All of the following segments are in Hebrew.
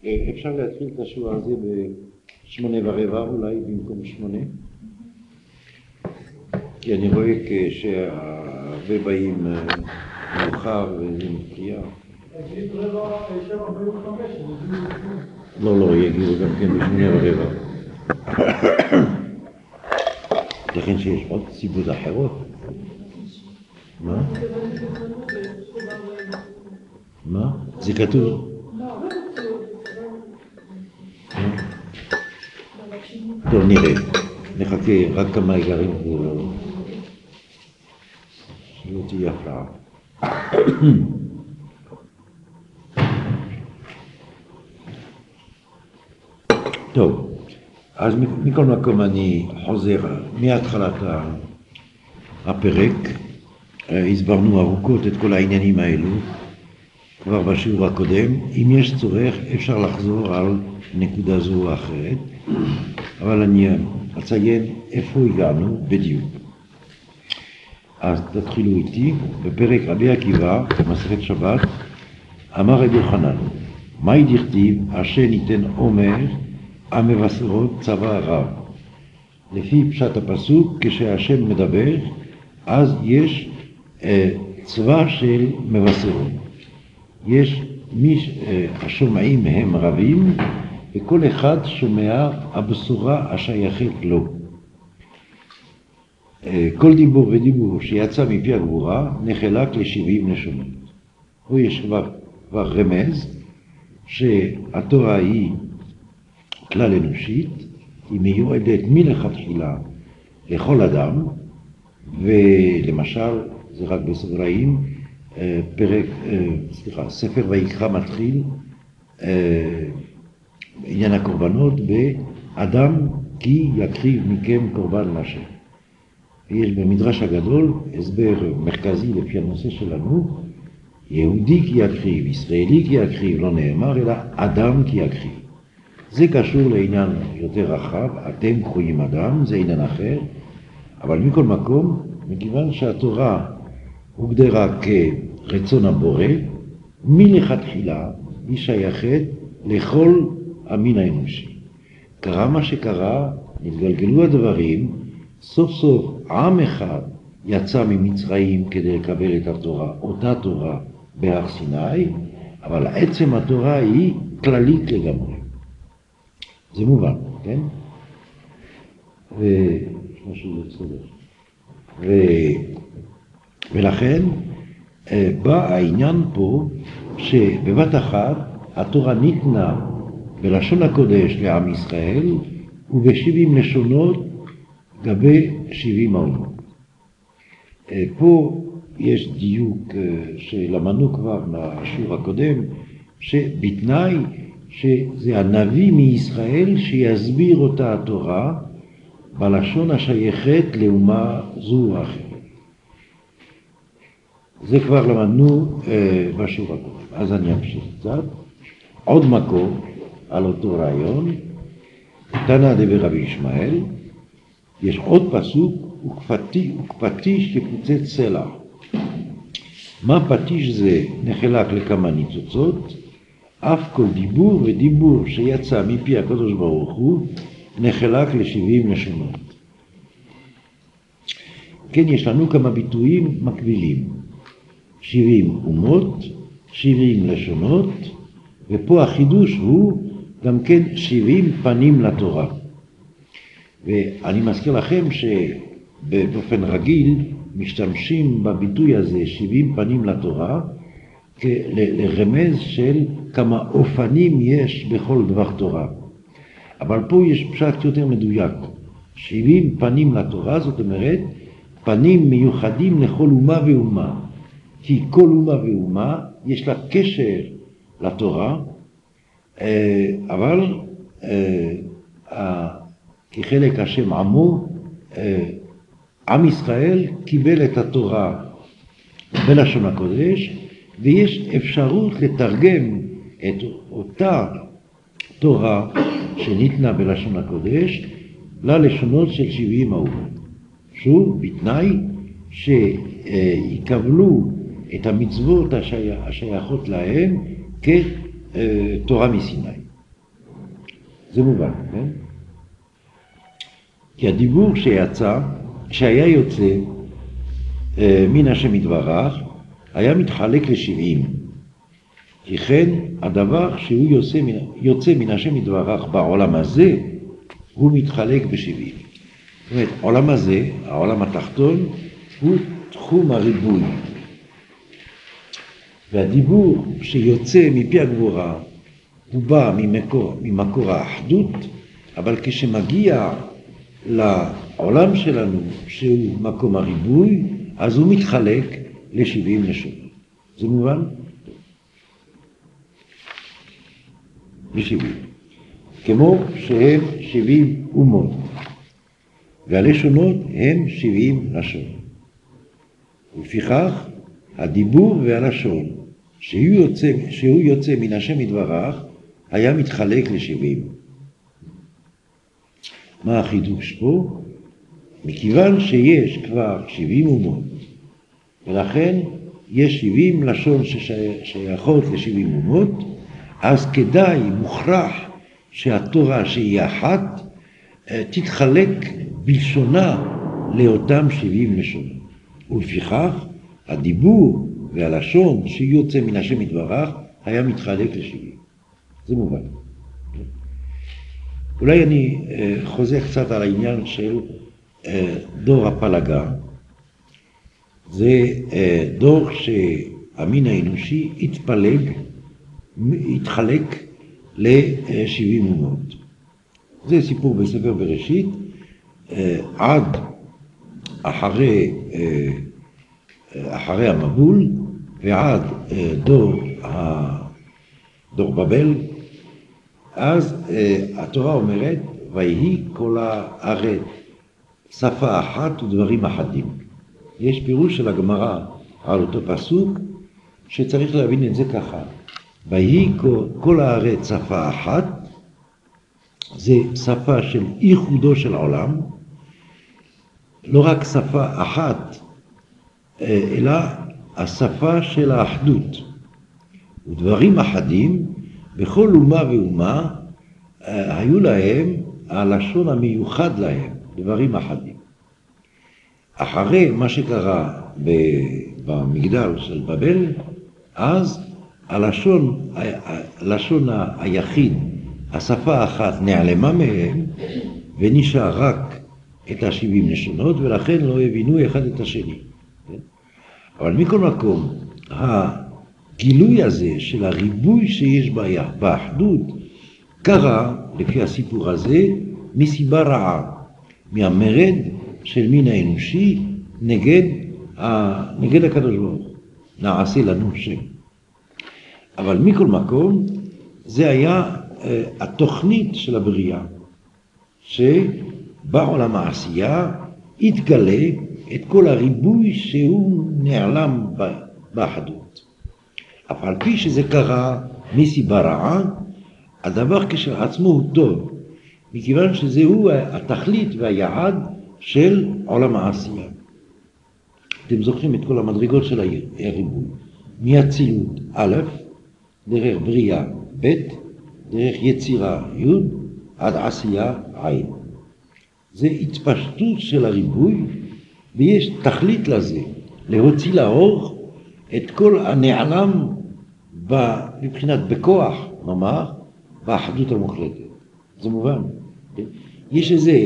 אפשר להתחיל את השיעור הזה ב8:15 אולי במקום 8, כי אני רואה שהרבה באים מאוחר וזה מפריע. לא, יגיעו גם כן ב8:15. לכן שיש עוד סיבות אחרות. מה? זה כתוב? טוב, נראה. נחכה רק כמה עגרים שלא תהיה הפרעה. טוב, אז מכל מקום אני חוזר מהתחלת הפרק. הסברנו ארוכות את כל העניינים האלו כבר בשיעור הקודם. אם יש צורך אפשר לחזור על נקודה זו או אחרת, אבל אני אציין איפה הגענו בדיוק. אז תתחילו איתי בפרק רבי עקיבא במסכת שבת. אמר רבי יוחנן, מהי דכתיב אשר ניתן עומר המבשרות צבא רב? לפי פשט הפסוק, כשהשם מדבר אז יש צבא של מבשרות. יש השומעים הם רבים וכל אחד שומע הבשורה השייכת לו. כל דיבור ודיבור שיצא מפי הגבורה נחלק ל70 לשונות. פה יש כבר רמז שהתורה היא כלל אנושית, היא מיועדת מלכתחילה לכל אדם, ולמשל זה רק בסוגריים, ספר ויקרא מתחיל עניין הקורבנות באדם כי יקריב מכם קורבן להשם. יש במדרש הגדול הסבר מרכזי לפי הנושא שלנו, יהודי כי יקריב, ישראלי כי יקריב, לא נאמר אלא אדם כי יקריב. זה קשור לעניין יותר רחב, אתם קרויים אדם, זה עניין אחר, אבל מכל מקום, מכיוון שהתורה הוגדרה כרצון הבורא, מלכתחילה היא שייכת לכל המין האנושי. קרה מה שקרה, נתגלגלו הדברים, סוף סוף עם אחד יצא ממצרים כדי לקבל את התורה, אותה תורה בהר סיני, אבל עצם התורה היא כללית לגמרי. זה מובן, כן? ולכן בא העניין פה שבבת אחת התורה ניתנה בלשון הקודש לעם ישראל וב70 לשונות גבי 70 האומות. פה יש דיוק שלמדנו כבר מהשיעור הקודם, שבתנאי שזה הנביא מישראל שיסביר אותה התורה בלשון השייכת לאומה זו או אחרת. זה כבר למדנו בשיעור הקודם. אז אני אמשיך קצת. עוד מקור על אותו רעיון, תנא דברבי ישמעאל, יש עוד פסוק, ופטיש כפוצץ סלע. מה פטיש זה? נחלק לכמה ניצוצות, אף כל דיבור ודיבור שיצא מפי הקדוש ברוך הוא נחלק ל70 לשונות. כן, יש לנו כמה ביטויים מקבילים. 70 אומות, 70 לשונות, ופה החידוש הוא גם כן 70 פנים לתורה. ואני מזכיר לכם שבאופן רגיל משתמשים בביטוי הזה 70 פנים לתורה לרמז של כמה אופנים יש בכל דבר תורה. אבל פה יש פשט יותר מדויק. 70 פנים לתורה, זאת אומרת, פנים מיוחדים לכל אומה ואומה. כי כל אומה ואומה יש לה קשר לתורה, אבל כחלק השם עמו, עם ישראל קיבל את התורה בלשון הקודש, ויש אפשרות לתרגם את אותה תורה שניתנה בלשון הקודש ללשונות של 70 האומות. שוב, בתנאי שיקבלו את המצוות השייכות להם כתורה מסיני. זה מובן, כן? כי הדיבור שהיה יוצא מן השם יתברך, היה מתחלק ל70. כי כן, הדבר שהוא יוצא מן השם יתברך בעולם הזה, הוא מתחלק ב70. זאת אומרת, העולם הזה, העולם התחתון, הוא תחום הריבוי. והדיבור שיוצא מפי הגבורה, הוא בא ממקור האחדות, אבל כשמגיע לעולם שלנו, שהוא מקום הריבוי, אז הוא מתחלק ל70 לשונות. זה מובן? ל70. כמו שהם 70 אומות. והלשונות הם 70 לשון. ולפיכך, הדיבור והלשון, שהוא יוצא מן השם יתברך, היה מתחלק ל70. מה החידוש פה? מכיוון שיש כבר 70 אומות, ולכן יש 70 לשון ששייכות ל70 אומות, אז כדאי, מוכרח, שהתורה שהיא אחת, תתחלק בלשונה לאותם 70 לשונות. ולפיכך, הדיבור והלשון שיוצא מן השם יתברך, היה מתחלק ל70. זה מובן. אולי אני חוזר קצת על העניין של דור הפלגה. זה דור שהמין האנושי התחלק ל70 אומות. זה סיפור בספר בראשית, עד אחרי המבול ועד דור בבל. אז התורה אומרת, ויהי כל הארץ שפה אחת ודברים אחדים. יש פירוש של הגמרא על אותו פסוק שצריך להבין את זה ככה. ויהי כל הארץ שפה אחת, זה שפה של ייחודו של העולם, לא רק שפה אחת, אלא השפה של האחדות. ודברים אחדים, בכל אומה ואומה, היו להם הלשון המיוחד להם, דברים אחדים. אחרי מה שקרה במגדל של בבל, אז הלשון היחיד, השפה האחת נעלמה מהם, ונשאר רק את 70 לשונות, ולכן לא הבינו אחד את השני. אבל מכל מקום, הגילוי הזה של הריבוי שיש באחדות, קרה, לפי הסיפור הזה, מסיבה רעה, מהמרד של מין האנושי נגד הקדוש ברוך הוא. נעשה לנו שם. אבל מכל מקום, זה היה התוכנית של הבריאה, שבעולם העשייה התגלה את כל הריבוי שהוא נעלם באחדות. אף על פי שזה קרה מסיבה רעה, הדבר כשלעצמו הוא טוב, מכיוון שזהו התכלית והיעד של עולם העשייה. אתם זוכרים את כל המדרגות של הריבוי, מאצילות א', דרך בריאה ב', דרך יצירה י', עד עשייה ע'. זה התפשטות של הריבוי, ויש תכלית לזה, להוציא לאור את כל הנעלם מבחינת בכוח, נאמר, באחדות המוחלטת. זה מובן. יש איזה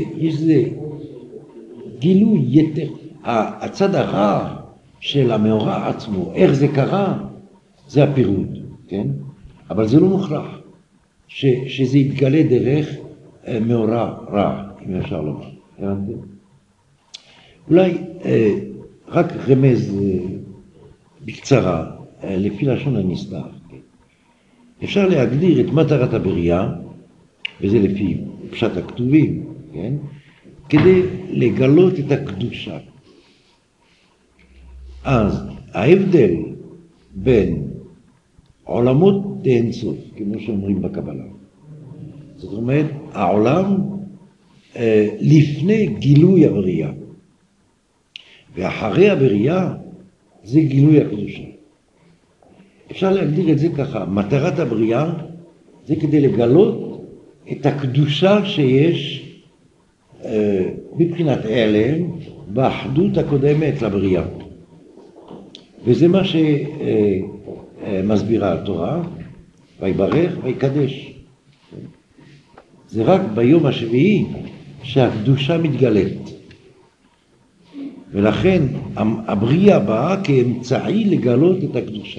גילוי יתר, הצד הרע של המאורע עצמו, איך זה קרה, זה הפירוד, כן? אבל זה לא מוכרח, שזה יתגלה דרך מאורע רע, אם אפשר לומר. הבנתם? אולי רק רמז בקצרה, לפי לשון הנסתר. אפשר להגדיר את מטרת הבריאה, וזה לפי פשט הכתובים, כן? כדי לגלות את הקדושה. אז ההבדל בין עולמות לאינסוף, כמו שאומרים בקבלה, זאת אומרת, העולם לפני גילוי הבריאה, ואחרי הבריאה זה גילוי הקדושה. אפשר להגדיר את זה ככה, מטרת הבריאה זה כדי לגלות את הקדושה שיש מבחינת העלם באחדות הקודמת לבריאה. וזה מה שמסבירה התורה, ויברך ויקדש. זה רק ביום השביעי שהקדושה מתגלית. ולכן הבריאה באה כאמצעי לגלות את הקדושה.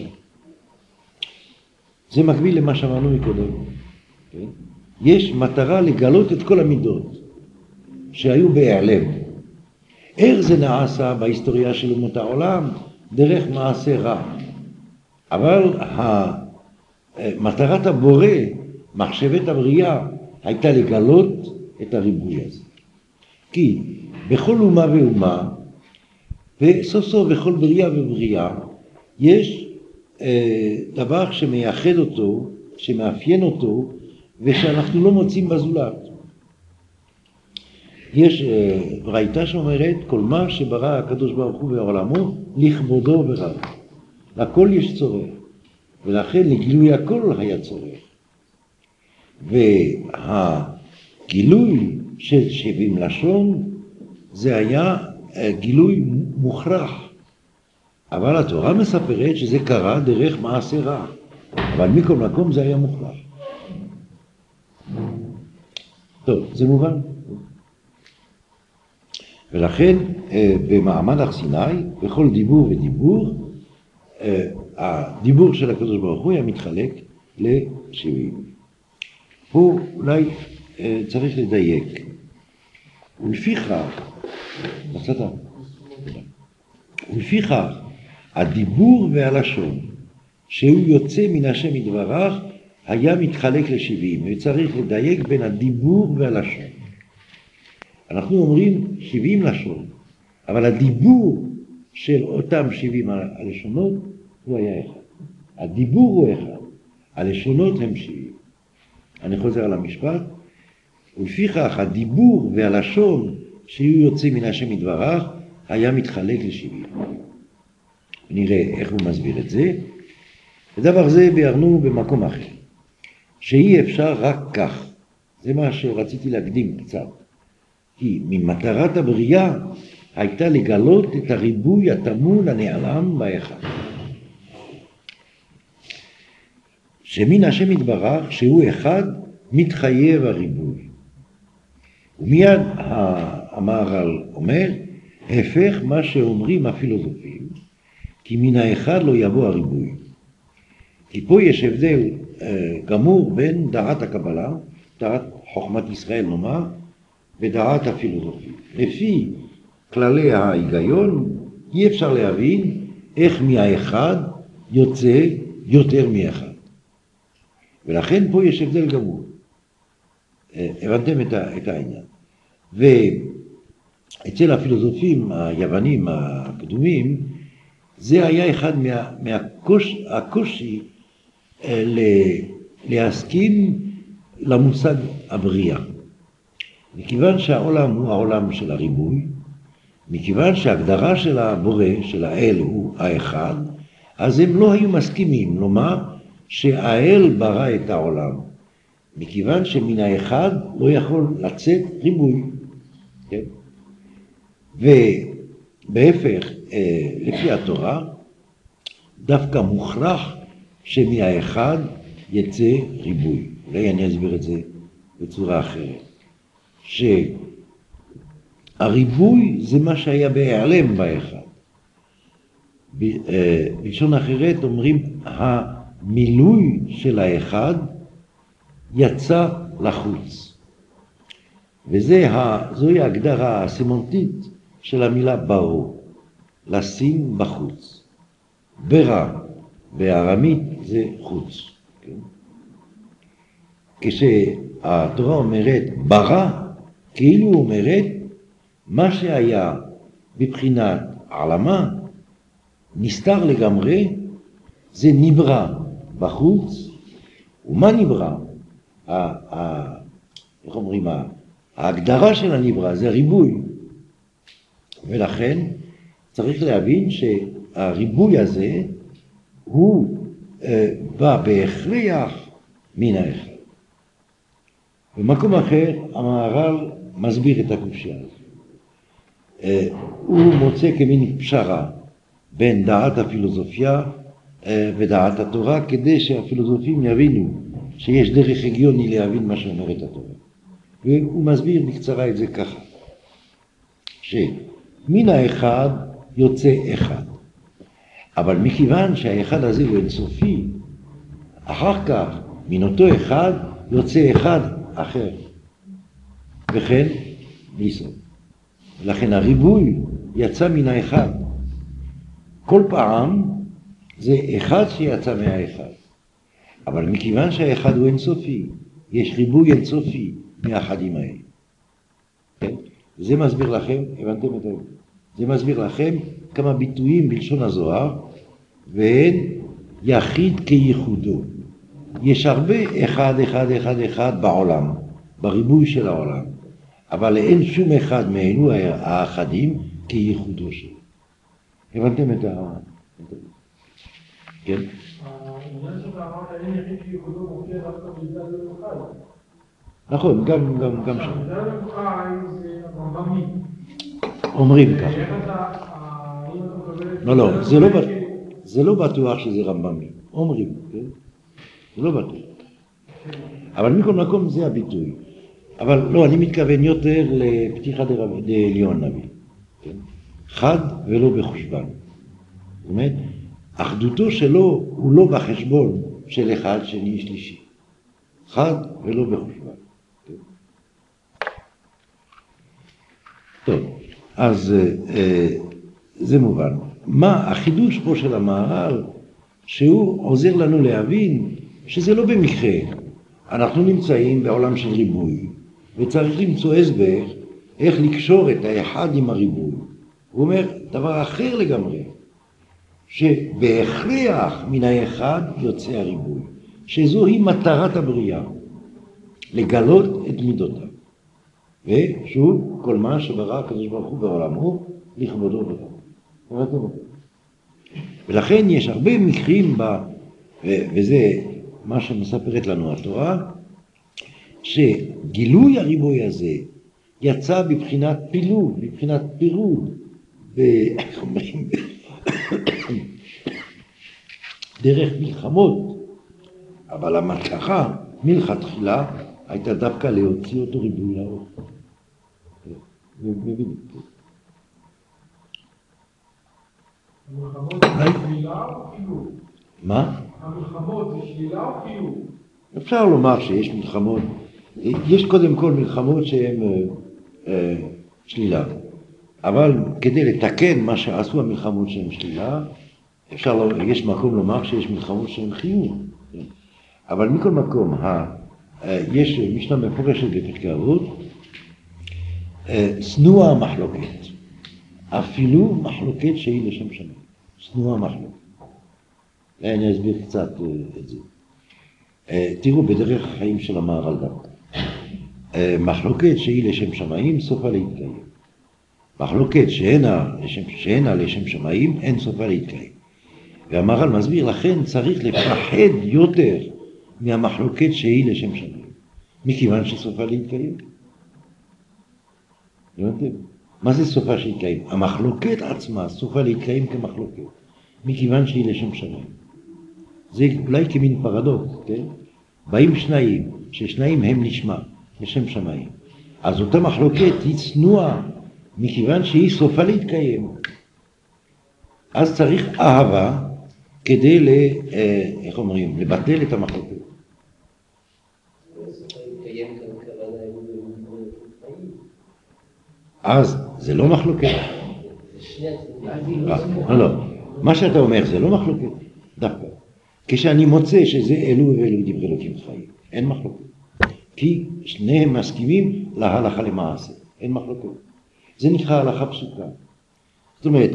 זה מקביל למה שאמרנו מקודם. יש מטרה לגלות את כל המידות שהיו בהיעלם. איך זה נעשה בהיסטוריה של אומות העולם? דרך מעשה רע. אבל מטרת הבורא, מחשבת הבריאה, הייתה לגלות את הריבוי הזה. כי בכל אומה ואומה, וסוף סוף בכל בריאה ובריאה, יש דבר שמייחד אותו, שמאפיין אותו, ושאנחנו לא מוצאים בזולת. יש ברייתא שאומרת, כל מה שברא הקדוש ברוך הוא בעולמו, לכבודו וברא. לכל יש צורך, ולכן לגילוי הכל היה צורך. והגילוי של 70 לשון, זה היה גילוי מוכרח. אבל התורה מספרת שזה קרה דרך מעשה רע. אבל מכל מקום זה היה מוכרח. טוב, זה מובן. ולכן במעמד הר סיני, בכל דיבור ודיבור, הדיבור של הקדוש ברוך הוא היה מתחלק ל-70. פה אולי צריך לדייק. ולפיכך, הדיבור והלשון שהוא יוצא מן השם יתברך היה מתחלק ל-70, וצריך לדייק בין הדיבור והלשון. אנחנו אומרים 70 לשון, אבל הדיבור של אותם 70 הלשונות הוא היה אחד. הדיבור הוא אחד, הלשונות הם 70. אני חוזר על המשפט. ולפיכך הדיבור והלשון שהוא יוצא מן השם יתברך היה מתחלק ל-70. נראה איך הוא מסביר את זה. ודבר זה ביארנו במקום אחר, שאי אפשר רק כך. זה מה שרציתי להקדים קצת. כי ממטרת הבריאה הייתה לגלות את הריבוי התמון הנעלם באחד. שמן השם יתברך שהוא אחד מתחייב הריבוי. ומיד המהר"ל אומר, הפך מה שאומרים הפילוסופים, כי מן האחד לא יבוא הריבוי. כי פה יש הבדל גמור בין דעת הקבלה, דעת חוכמת ישראל נאמר, ודעת הפילוסופים. לפי כללי ההיגיון, אי אפשר להבין איך מהאחד יוצא יותר מאחד. ולכן פה יש הבדל גמור. הבנתם את העניין. ואצל הפילוסופים היוונים הקדומים, זה היה אחד מהקושי להסכים למושג הבריאה. מכיוון שהעולם הוא העולם של הריבוי, מכיוון שההגדרה של הבורא, של האל, הוא האחד, אז הם לא היו מסכימים לומר שהאל ברא את העולם. מכיוון שמן האחד לא יכול לצאת ריבוי. כן? ובהפך, לפי התורה, דווקא מוכרח שמהאחד יצא ריבוי. אולי אני אסביר את זה בצורה אחרת. שהריבוי זה מה שהיה בהיעלם באחד. בלשון אחרת אומרים, המילוי של האחד יצא לחוץ. וזוהי ההגדרה הסמנטית של המילה ברוא, לשים בחוץ. ברא, בארמית זה חוץ. כן? כשהתורה אומרת ברא, כאילו אומרת מה שהיה בבחינת העלמה, נסתר לגמרי, זה נברא בחוץ. ומה נברא? איך אומרים? ההגדרה של הנברא זה ריבוי. ולכן צריך להבין שהריבוי הזה הוא בא בהכרח מן האחד. במקום אחר המהר"ל מסביר את הקושיה הזאת. הוא מוצא כמין פשרה בין דעת הפילוסופיה ודעת התורה, כדי שהפילוסופים יבינו שיש דרך הגיוני להבין מה שאומרת התורה. והוא מסביר בקצרה את זה ככה, שמן האחד יוצא אחד, אבל מכיוון שהאחד הזה הוא אינסופי, אחר כך מן אותו אחד יוצא אחד אחר, וכן בלי סוף. לכן הריבוי יצא מן האחד. כל פעם זה אחד שיצא מהאחד, אבל מכיוון שהאחד הוא אינסופי, יש ריבוי אינסופי מהאחדים האלה. כן? זה מסביר לכם, הבנתם את זה? זה מסביר לכם כמה ביטויים בלשון הזוהר, והן יחיד כייחודו. יש הרבה אחד בעולם, בריבוי של העולם, אבל אין שום אחד מאלו האחדים כייחודו שלו. הבנתם את ה... כן? העניין שאתה אמרת, אין יחיד כייחודו מופיע דווקא בגלל אלוקאי. נכון, גם שם. בגלל אלוקאי זה רמב"מי. אומרים ככה. לא, זה לא בטוח שזה רמב"מי. אומרים, כן? זה לא בטוח. אבל מכל מקום זה הביטוי. אבל לא, אני מתכוון יותר לפתיחה דליון נביא. חד ולא בחושבן. זאת אומרת, אחדותו שלו הוא לא בחשבון של אחד, שני, שלישי. חד ולא בחושבן. טוב, אז זה מובן. מה החידוש פה של המהר"ל? שהוא עוזר לנו להבין שזה לא במקרה. אנחנו נמצאים בעולם של ריבוי, וצריך למצוא הסבר איך לקשור את האחד עם הריבוי. הוא אומר דבר אחר לגמרי, שבהכרח מן האחד יוצא הריבוי, שזוהי מטרת הבריאה, לגלות את מידותיו. ושוב, כל מה שברא הקדוש ברוך הוא בעולמו, לכבודו ולכבודו. ולכן יש הרבה מקרים, וזה מה שמספרת לנו התורה, שגילוי הריבוי הזה יצא בבחינת פילוג, בבחינת פירוד, איך אומרים, דרך מלחמות, אבל המטרה מלכתחילה הייתה דווקא להוציא אותו ריבוי לאור. המלחמות זה שלילה או חיוב? מה? המלחמות זה שלילה או חיוב? אפשר לומר שיש מלחמות, יש קודם כל מלחמות שהן שלילה, אבל כדי לתקן מה שעשו המלחמות שהן שלילה, יש מקום לומר שיש מלחמות שהן חיוב. אבל מכל מקום, יש משנה מפורשת בפרקי אבות, שנואה המחלוקת, אפילו מחלוקת שהיא לשם שמיים, שנואה המחלוקת. אני אסביר קצת את זה. תראו בדרך החיים של המהר"ל דווקא. מחלוקת שהיא לשם שמיים, סופה להתקיים. מחלוקת שאינה לשם שמיים, אין סופה להתקיים. והמהר"ל מסביר, לכן צריך לפחד יותר מהמחלוקת שהיא לשם שמיים, מכיוון שסופה להתקיים. הבנתם? מה זה סופה להתקיים? המחלוקת עצמה סופה להתקיים כמחלוקת, מכיוון שהיא לשם שמיים. זה אולי כמין פרדוקס, כן? באים שניים, ששניים הם נשמע, לשם שמיים. אז אותה מחלוקת היא צנועה, מכיוון שהיא סופה להתקיים. אז צריך אהבה כדי איך אומרים, לבטל את המחלוקת. אז זה לא מחלוקת. לא, מה שאתה אומר זה לא מחלוקת, דווקא. כשאני מוצא שזה אלו ואלו דברי אלוקים חיים, אין מחלוקת. כי שניהם מסכימים להלכה למעשה, אין מחלוקת. זה נקרא הלכה פסוקה. זאת אומרת,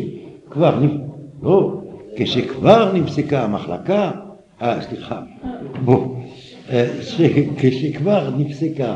כשכבר נפסקה המחלקה, כשכבר נפסקה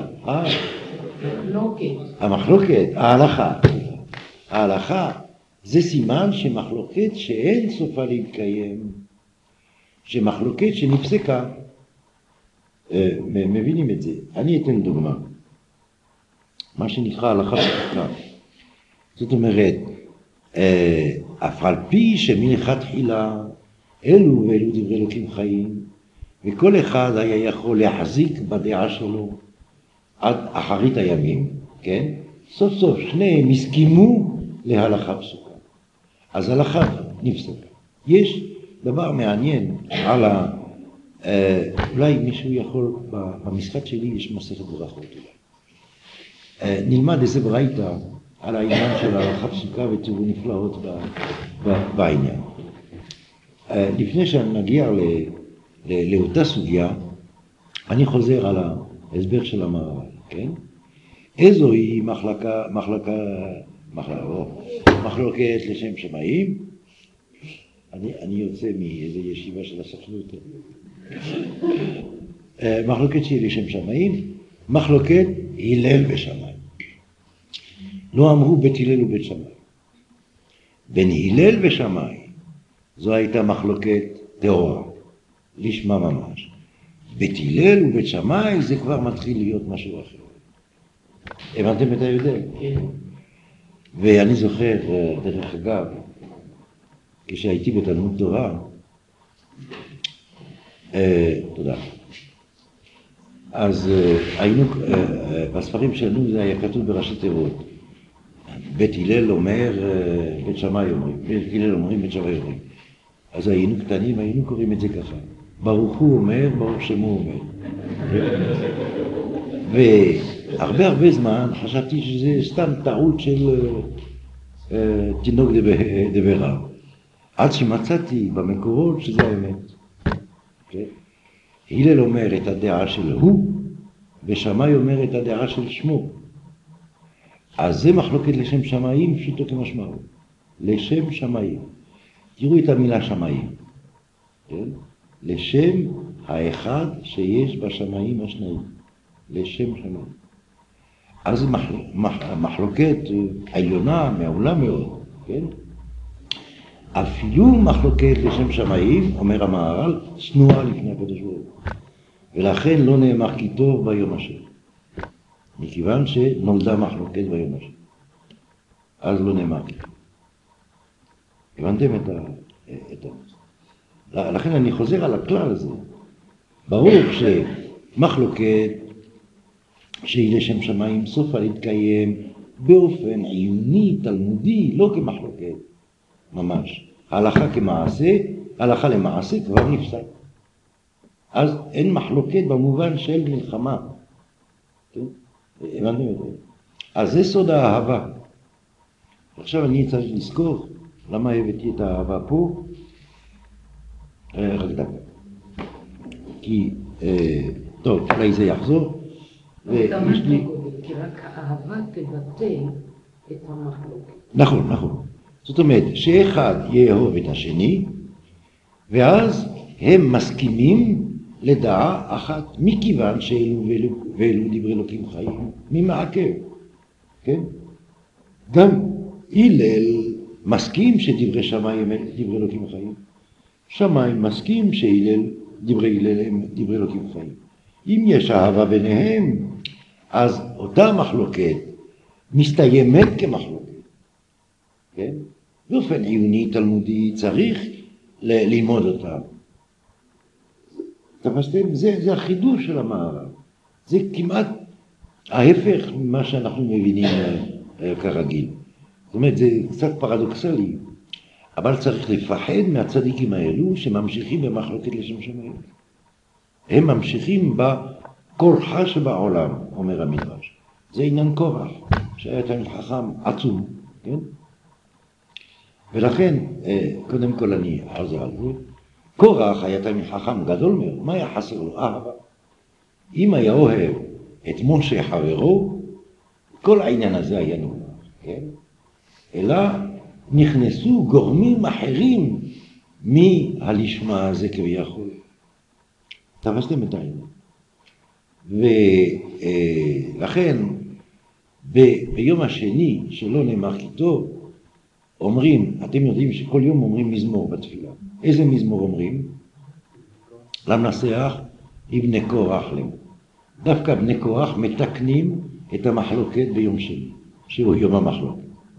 המחלוקת, ההלכה, זה סימן שמחלוקת שאין סופה להתקיים, שמחלוקת שנפסקה. מבינים את זה. אני אתן דוגמה. מה שנקרא הלכה פסוקה. זאת אומרת, אף על פי שמלכתחילה אלו ואלו דברי אלוקים חיים, וכל אחד היה יכול להחזיק בדעה שלו עד אחרית הימים, כן? סוף סוף שניהם הסכימו להלכה פסוקה. אז הלכה נפסקה. יש דבר מעניין על אולי מישהו יכול, במשחק שלי יש מסכת ברכות אולי. נלמד איזה ברייתא על העניין של הלכה פסוקה ותראו נפלאות בעניין. לפני שנגיע לאותה סוגיה, אני חוזר על ההסבר של המהר"ל, כן? איזו היא מחלוקת לשם שמיים? אני יוצא מאיזו ישיבה של הסוכנות. מחלוקת שהיא לשם שמיים, מחלוקת הלל ושמיים. לא אמרו בית הלל ובית שמיים. בין הלל ושמיים, זו הייתה מחלוקת טהורה, לשמה ממש. בית הלל ובית שמיים זה כבר מתחיל להיות משהו אחר. הבנתם את ההבדל? כן. ואני זוכר, דרך אגב, כשהייתי בתלמוד תורה, תודה. אז היינו, בספרים שלנו זה היה כתוב בראשי תיבות. בית הלל אומר, בית שמאי אומרים, בית הלל אומרים, בית שמאי אומרים. אז היינו קטנים, היינו קוראים את זה ככה. ברוך הוא אומר, ברוך שמו אומר. והרבה זמן חשבתי שזה סתם טעות של תינוק דברה. עד שמצאתי במקורות שזה האמת. הלל אומר את הדעה של הוא, ושמאי אומר את הדעה של שמו. אז זה מחלוקת לשם שמיים, פשוטו כמשמעו. לשם שמיים. תראו את המילה שמיים. כן? לשם האחד שיש בשמיים השניים. לשם שמיים. אז זה מחלוקת עליונה, מעולה מאוד. כן? אפילו מחלוקת לשם שמיים, אומר המהר"ל, צנועה לפני הקדוש ברוך הוא. ולכן לא נאמר כי טוב ביום השם. מכיוון שנולדה מחלוקת ביום השם. אז לא נאמר כי טוב. הבנתם את זה? לכן אני חוזר על הכלל הזה. ברור שמחלוקת שהיא לשם שמיים סופה להתקיים באופן עיוני, תלמודי, לא כמחלוקת. ממש. ההלכה כמעשה, הלכה למעשה כבר נפסק. אז אין מחלוקת במובן של מלחמה. כן? הבנתם את זה? אז זה סוד האהבה. עכשיו אני צריך לזכור למה הבאתי את האהבה פה. רק דקה. כי, טוב, אולי זה יחזור. כי רק האהבה תבטא את המחלוקת. נכון, נכון. זאת אומרת, שאחד יאהוב את השני, ואז הם מסכימים לדעה אחת, מכיוון שאלו ואלו דברי אלוקים חיים, מי מעכב, כן? גם הלל מסכים שדברי שמיים הם דברי אלוקים חיים. שמיים מסכים שהלל, דברי הלל הם דברי אלוקים חיים. אם יש אהבה ביניהם, אז אותה מחלוקת מסתיימת כמחלוקת. כן? באופן עיוני, תלמודי, צריך ללמוד אותה. תפסתם? זה החידוש של המהר"ל. זה כמעט ההפך ממה שאנחנו מבינים כרגיל. זאת אומרת, זה קצת פרדוקסלי, אבל צריך לפחד מהצדיקים האלו שממשיכים במחלוקת לשם שמיים. הם ממשיכים בכורחה שבעולם, אומר המדרש. זה עניין כורח, שהיה תלמיד חכם עצום, כן? ולכן, קודם כל אני חוזר על זה, קורח היה תלמיד חכם גדול מאוד, מה היה חסר לו? אהבה. אם היה אוהב את משה חברו, כל העניין הזה היה נורא, כן? אלא נכנסו גורמים אחרים מהלשמה הזה כביכול. תפסתם את העניין. ולכן, ביום השני שלא נאמר כי טוב, אומרים, אתם יודעים שכל יום אומרים מזמור בתפילה. איזה מזמור אומרים? למנסח, היא בני קורח להם. דווקא בני קורח מתקנים את המחלוקת ביום שני, שהוא יום המחלוקת.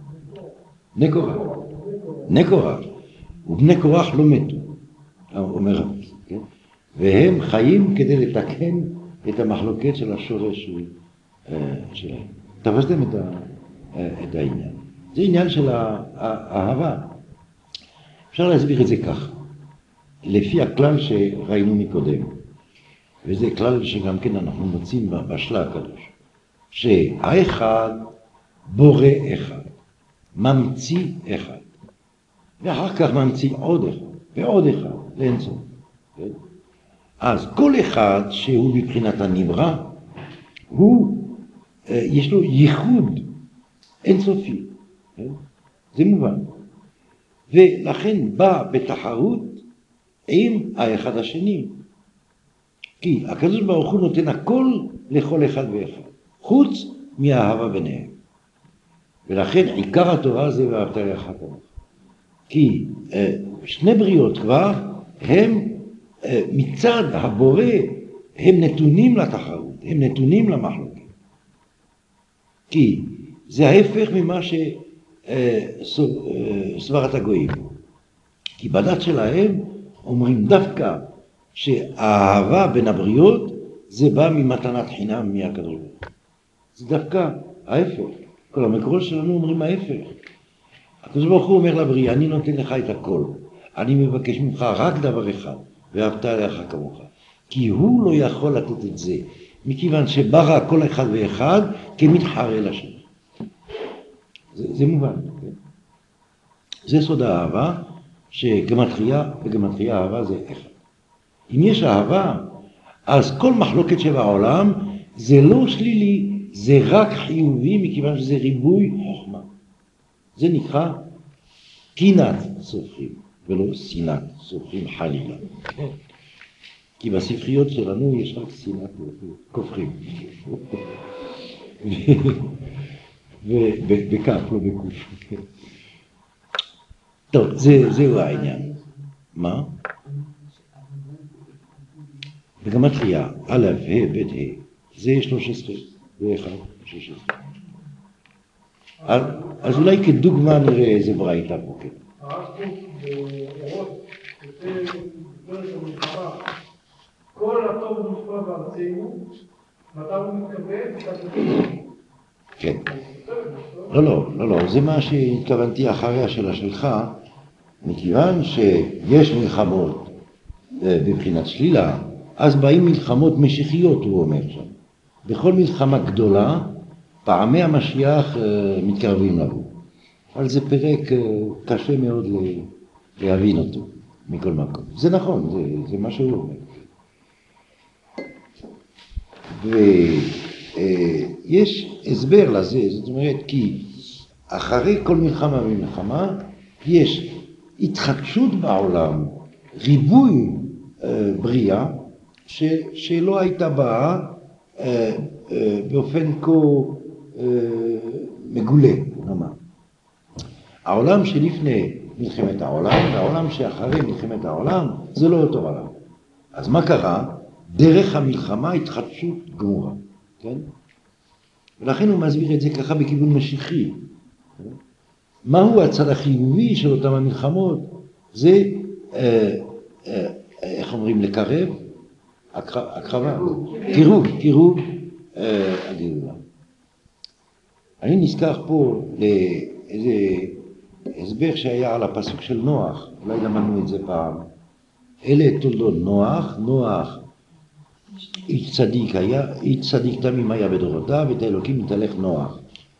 בני קורח. ובני קורח לא מתו, אומר רב, כן? והם חיים כדי לתקן את המחלוקת של השורש שלהם. תפסתם את העניין. זה עניין של האהבה. אפשר להסביר את זה כך, לפי הכלל שראינו מקודם, וזה כלל שגם כן אנחנו מוצאים בשלה הקדוש, שהאחד בורא אחד, ממציא אחד, ואחר כך ממציא עוד אחד, ועוד אחד, לאינסוף. כן? אז כל אחד שהוא מבחינת הנברא, יש לו ייחוד אינסופי. כן? זה מובן. ולכן בא בתחרות עם האחד השני. כי הקדוש ברוך הוא נותן הכל לכל אחד ואחד, חוץ מהאהבה ביניהם. ולכן עיקר התורה זה ואהבת לרעך כמוך. כי שני בריות כבר הם מצד הבורא, הם נתונים לתחרות, הם נתונים למחלוקת. כי זה ההפך ממה סברת הגויים. כי בדת שלהם אומרים דווקא שהאהבה בין הבריות זה בא ממתנת חינם מהקדוש ברוך הוא. זה דווקא ההפך. כל המקורות שלנו אומרים ההפך. הקדוש ברוך הוא אומר לבריאה, אני נותן לך את הכל. אני מבקש ממך רק דבר אחד, ואהבת לרעך כמוך. כי הוא לא יכול לתת את זה, מכיוון שברא כל אחד ואחד כמתחרה לשני. זה מובן. כן? זה סוד האהבה, שגמטריה וגמטריה אהבה זה אחד. אם יש אהבה, אז כל מחלוקת שבעולם זה לא שלילי, זה רק חיובי, מכיוון שזה ריבוי חוכמה. זה נקרא קינת סופרים, ולא שנאת סופרים חלילה. כי בספריות שלנו יש רק שנאת כופרים. ובכף, לא בקוף. טוב, זהו העניין. מה? בגמטריה, א', ה', ב', ה', זה 13, זה 1, 16. אז אולי כדוגמה נראה איזה ברייתא פה. הרב קוק באורות, בפרק המלחמה, כל הטוב מושפע בארצנו, מתי הוא מתכוון? כן. לא, זה מה שהתכוונתי אחריה שלך, מכיוון שיש מלחמות בבחינת שלילה, אז באים מלחמות משיחיות, הוא אומר שם. בכל מלחמה גדולה, פעמי המשיח מתקרבים לבוא. אבל זה פרק קשה מאוד להבין אותו, מכל מקום. זה נכון, זה מה שהוא אומר. ויש הסבר לזה, זאת אומרת, כי אחרי כל מלחמה ומלחמה, יש התחדשות בעולם, ריבוי בריאה, שלא הייתה באה באופן כה מגולה, נאמר. העולם שלפני מלחמת העולם והעולם שאחרי מלחמת העולם זה לא אותו עולם. אז מה קרה? דרך המלחמה התחדשות גמורה, כן? ולכן הוא מסביר את זה ככה בכיוון משיחי. מהו הצד החיובי של אותם המלחמות? זה, איך אומרים, לקרב? הקרבה, קירוב הגאולה. אני נזכר פה לאיזה הסבר שהיה על הפסוק של נוח, אולי למדנו את זה פעם. אלה תולדות נוח איש צדיק היה, איש צדיק תמים היה בדורותיו, ואת האלוקים מתהלך נוח.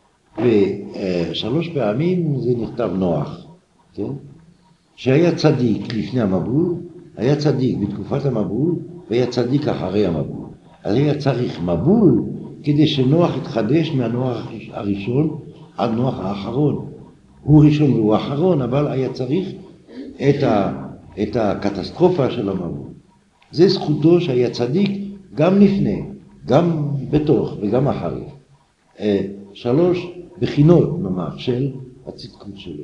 ושלוש פעמים זה נכתב נוח, כן? שהיה צדיק לפני המבול, היה צדיק בתקופת המבול, והיה צדיק אחרי המבול. אז היה צריך מבול כדי שנוח יתחדש מהנוח הראשון עד נוח האחרון. הוא ראשון והוא האחרון, אבל היה צריך את הקטסטרופה של המבול. זה זכותו שהיה צדיק גם לפני, גם בתוך וגם אחרי. שלוש בחינות, נאמר, של הצדקות שלו.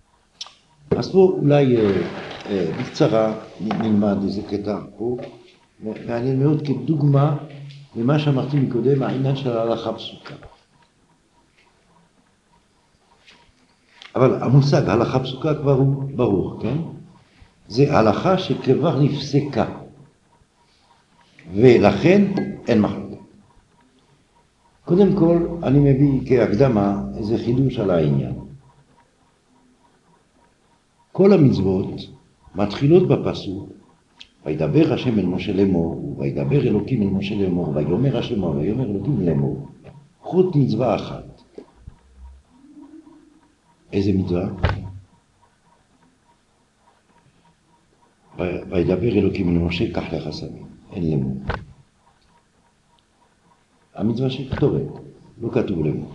אז פה אולי בקצרה נלמד איזה קטע פה, מעניין מאוד כדוגמה למה שאמרתי מקודם, העניין של ההלכה פסוקה. אבל המושג הלכה פסוקה כבר הוא ברור, כן? זה הלכה שכבר נפסקה, ולכן אין מחלוקת. קודם כל, אני מביא כהקדמה איזה חידוש על העניין. כל המצוות מתחילות בפסוק, וידבר השם אל משה לאמור, וידבר אלוקים אל משה לאמור, ויאמר השם ויאמר אלוקים לאמור. חוץ מצווה אחת. איזה מצווה? וידבר אלוקים אל משה, קח לך סמים, אין לאמור. המצווה של כתובת, לא כתוב לאמור.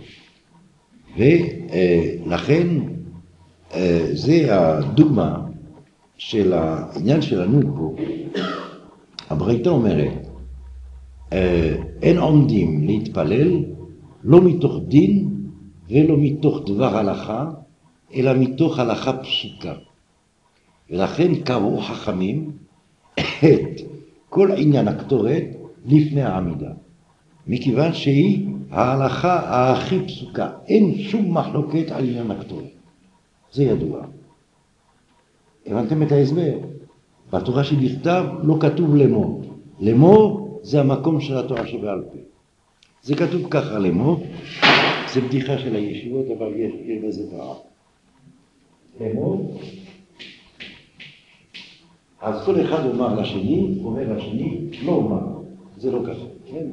ולכן זה הדוגמה של העניין שלנו פה. הברייתא אומרת, אין עומדים להתפלל לא מתוך דין ולא מתוך דבר הלכה, אלא מתוך הלכה פסוקה. ולכן קבעו חכמים את כל עניין הקטורת לפני העמידה. מכיוון שהיא ההלכה הכי פסוקה. אין שום מחלוקת על עניין הקטורת. זה ידוע. הבנתם את ההסבר? בתורה שבכתב לא כתוב לאמור. לאמור זה המקום של התורה שבעל פה. זה כתוב ככה לאמור. זה בדיחה של הישיבות, אבל יש בזה טעם. לאמור. אז כל אחד אומר לשני, אומר לשני, לא אומר. זה לא ככה. כן?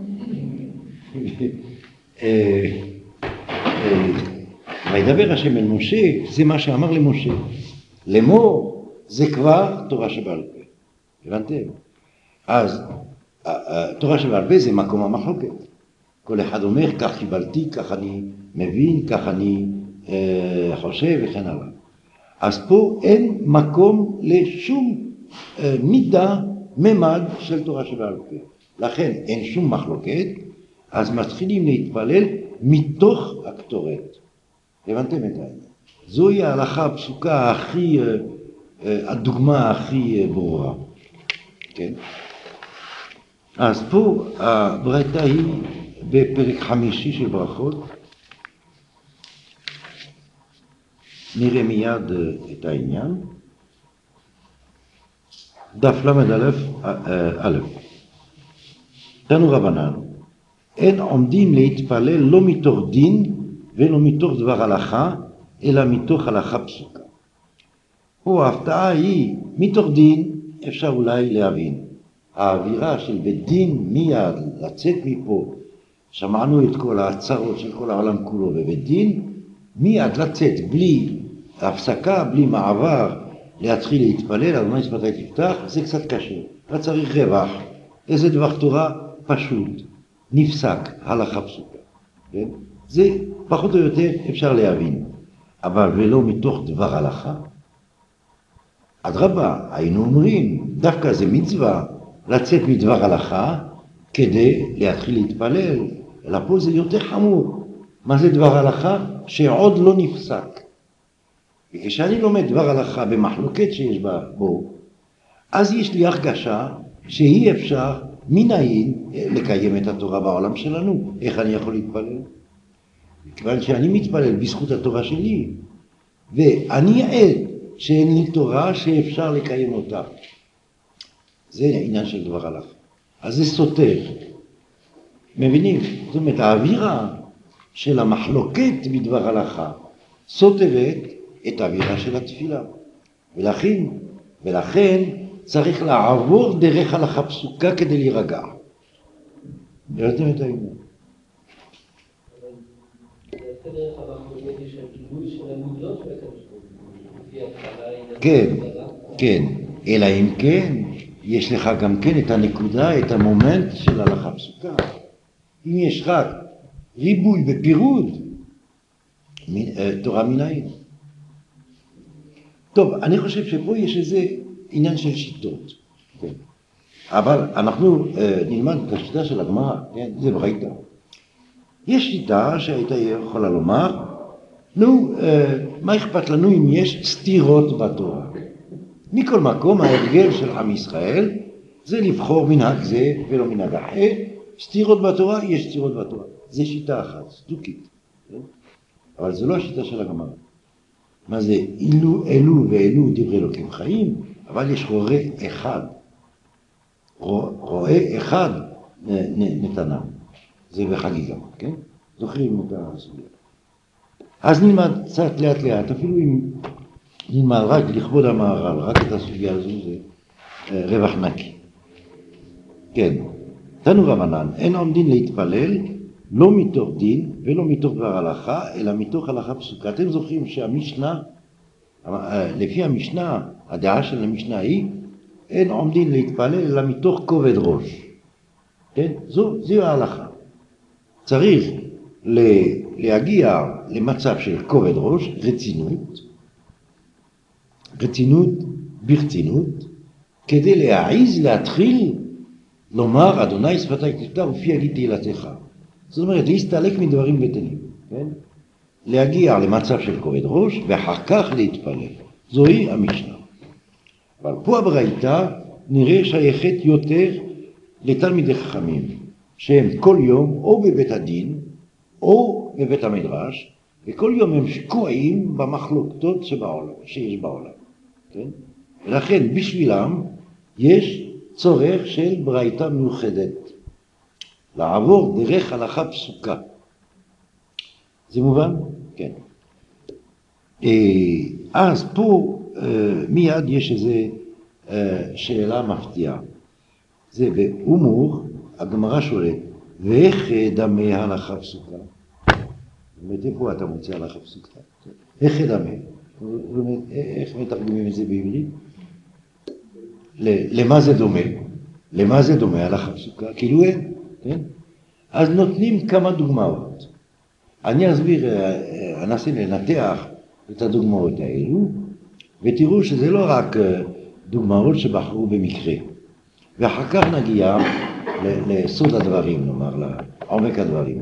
וידבר השם אל משה, זה מה שאמר למשה. לאמור זה כבר תורה שבעל פה. הבנתם? אז תורה שבעל פה זה מקום המחלוקת. כל אחד אומר, כך קיבלתי, כך אני מבין, כך אני חושב וכן הלאה. אז פה אין מקום לשום מידה, ממד של תורה שבעל פה. לכן אין שום מחלוקת, אז מתחילים להתפלל מתוך הקטורת. הבנתם את העניין? זוהי ההלכה הפסוקה הכי, הדוגמה הכי ברורה. כן? אז פה הברייתא היא בפרק 5 של ברכות. נראה מיד את העניין. דף ל"א. תנו רבנן, אין עומדים להתפלל לא מתוך דין ולא מתוך דבר הלכה, אלא מתוך הלכה פסוקה. פה ההפתעה היא, מתוך דין אפשר אולי להבין. האווירה של בית דין מיד לצאת מפה, שמענו את כל ההצעות של כל העולם כולו בבית דין, מיד לצאת בלי הפסקה, בלי מעבר, להתחיל להתפלל, אז מה יצפתי תפתח? זה קצת קשה. לא צריך רווח. איזה דבר תורה? פשוט. נפסק, הלכה פסוקה. כן? זה פחות או יותר אפשר להבין. אבל ולא מתוך דבר הלכה. אדרבה, היינו אומרים, דווקא זה מצווה לצאת מדבר הלכה כדי להתחיל להתפלל. אלא פה זה יותר חמור. מה זה דבר הלכה? שעוד לא נפסק. וכשאני לומד דבר הלכה במחלוקת שיש בו, אז יש לי הרגשה שאי אפשר מנין לקיים את התורה בעולם שלנו. איך אני יכול להתפלל? כיוון שאני מתפלל בזכות התורה שלי, ואני עד שאין לי תורה שאפשר לקיים אותה. זה עניין של דבר הלכה. אז זה סותר. מבינים? זאת אומרת, האווירה של המחלוקת בדבר הלכה סותרת את האווירה של התפילה. ולכן צריך לעבור דרך הלכה פסוקה כדי להירגע. ראיתם את העניין? כן, כן. אלא אם כן, יש לך גם כן את הנקודה, את המומנט של הלכה פסוקה. אם יש רק ריבוי ופירוד, תורה מנין. טוב, אני חושב שפה יש איזה עניין של שיטות. כן. אבל אנחנו נלמד את השיטה של הגמרא, כן? זה ברייתא. יש שיטה שהייתה יכולה לומר, מה אכפת לנו אם יש סתירות בתורה? מכל מקום, ההרגל של עם ישראל זה לבחור מנהג זה ולא מנהג אחר. סתירות בתורה, יש סתירות בתורה. זה שיטה אחת, סדוקית. אבל זה לא השיטה של הגמרא. מה זה? אלו ואלו דברי אלוקים חיים, אבל יש רואה אחד. רואה אחד נתנם. זה בחגיגה, כן? זוכרים את הסוגיה. אז נלמד קצת לאט לאט, אפילו אם נלמד רק לכבוד המהר"ל, רק את הסוגיה הזו, זה רווח נקי. כן, תנו רבנן, אין עומדים להתפלל, לא מתוך דין ולא מתוך דבר הלכה, אלא מתוך הלכה פסוקה. אתם זוכרים שהמשנה, לפי המשנה, הדעה של המשנה היא, אין עומדים להתפלל אלא מתוך כובד ראש. כן? זו ההלכה. צריך להגיע למצב של כובד ראש, רצינות ברצינות, כדי להעיז להתחיל לומר, אדוני שפתי תפתח ופי יגיד תהילתך. זאת אומרת, להסתלק מדברים בטלים, כן? להגיע למצב של כובד ראש, ואחר כך להתפלל. זוהי המשנה. אבל פה הברייתא נראה שייכת יותר לתלמידי חכמים, שהם כל יום או בבית הדין, או בבית המדרש, וכל יום הם שקועים במחלוקות שיש בעולם. כן? ולכן בשבילם יש צורך של ברייתא מיוחדת, לעבור דרך הלכה פסוקה. זה מובן? כן. אז פה מיד יש איזו שאלה מפתיעה. זה באומור, הגמרא שואלת, ואיך דמה הלכה פסוקה? זאת אומרת, איפה אתה מוצא הלכה פסוקה? איך דמה? איך מתרגמים את זה בעברית? למה זה דומה? למה זה דומה הלכה פסוקה? כאילו אין, כן? אז נותנים כמה דוגמאות. אני אסביר, אנסה לנתח את הדוגמאות האלו, ותראו שזה לא רק דוגמאות שבחרו במקרה. ואחר כך נגיע לסוד הדברים, נאמר, לעומק הדברים,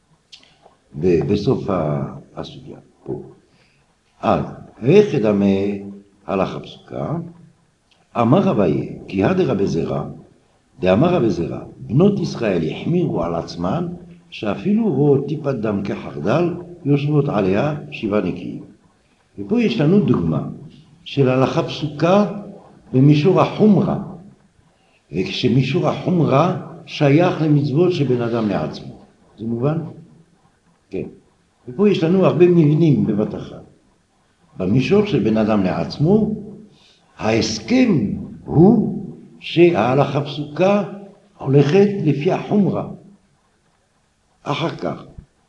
בסוף הסוגיה, פה. אז, ואיך דמה הלכה פסוקה? אמר אביי, כי הדר בזרע, דאמר בזרע, בנות ישראל יחמירו על עצמן, שאפילו הוא טיפת דם כחרדל, יושבות עליה 7 נקיים. ופה יש לנו דוגמה של הלכה פסוקה במישור החומרה, וכשמישור החומרה שייך למצוות שבן אדם לעצמו. זה מובן? כן. ופה יש לנו הרבה מבנים בבת אחת. במישור של בן אדם לעצמו, ההסכם הוא שההלכה פסוקה הולכת לפי החומרה. אחר כך,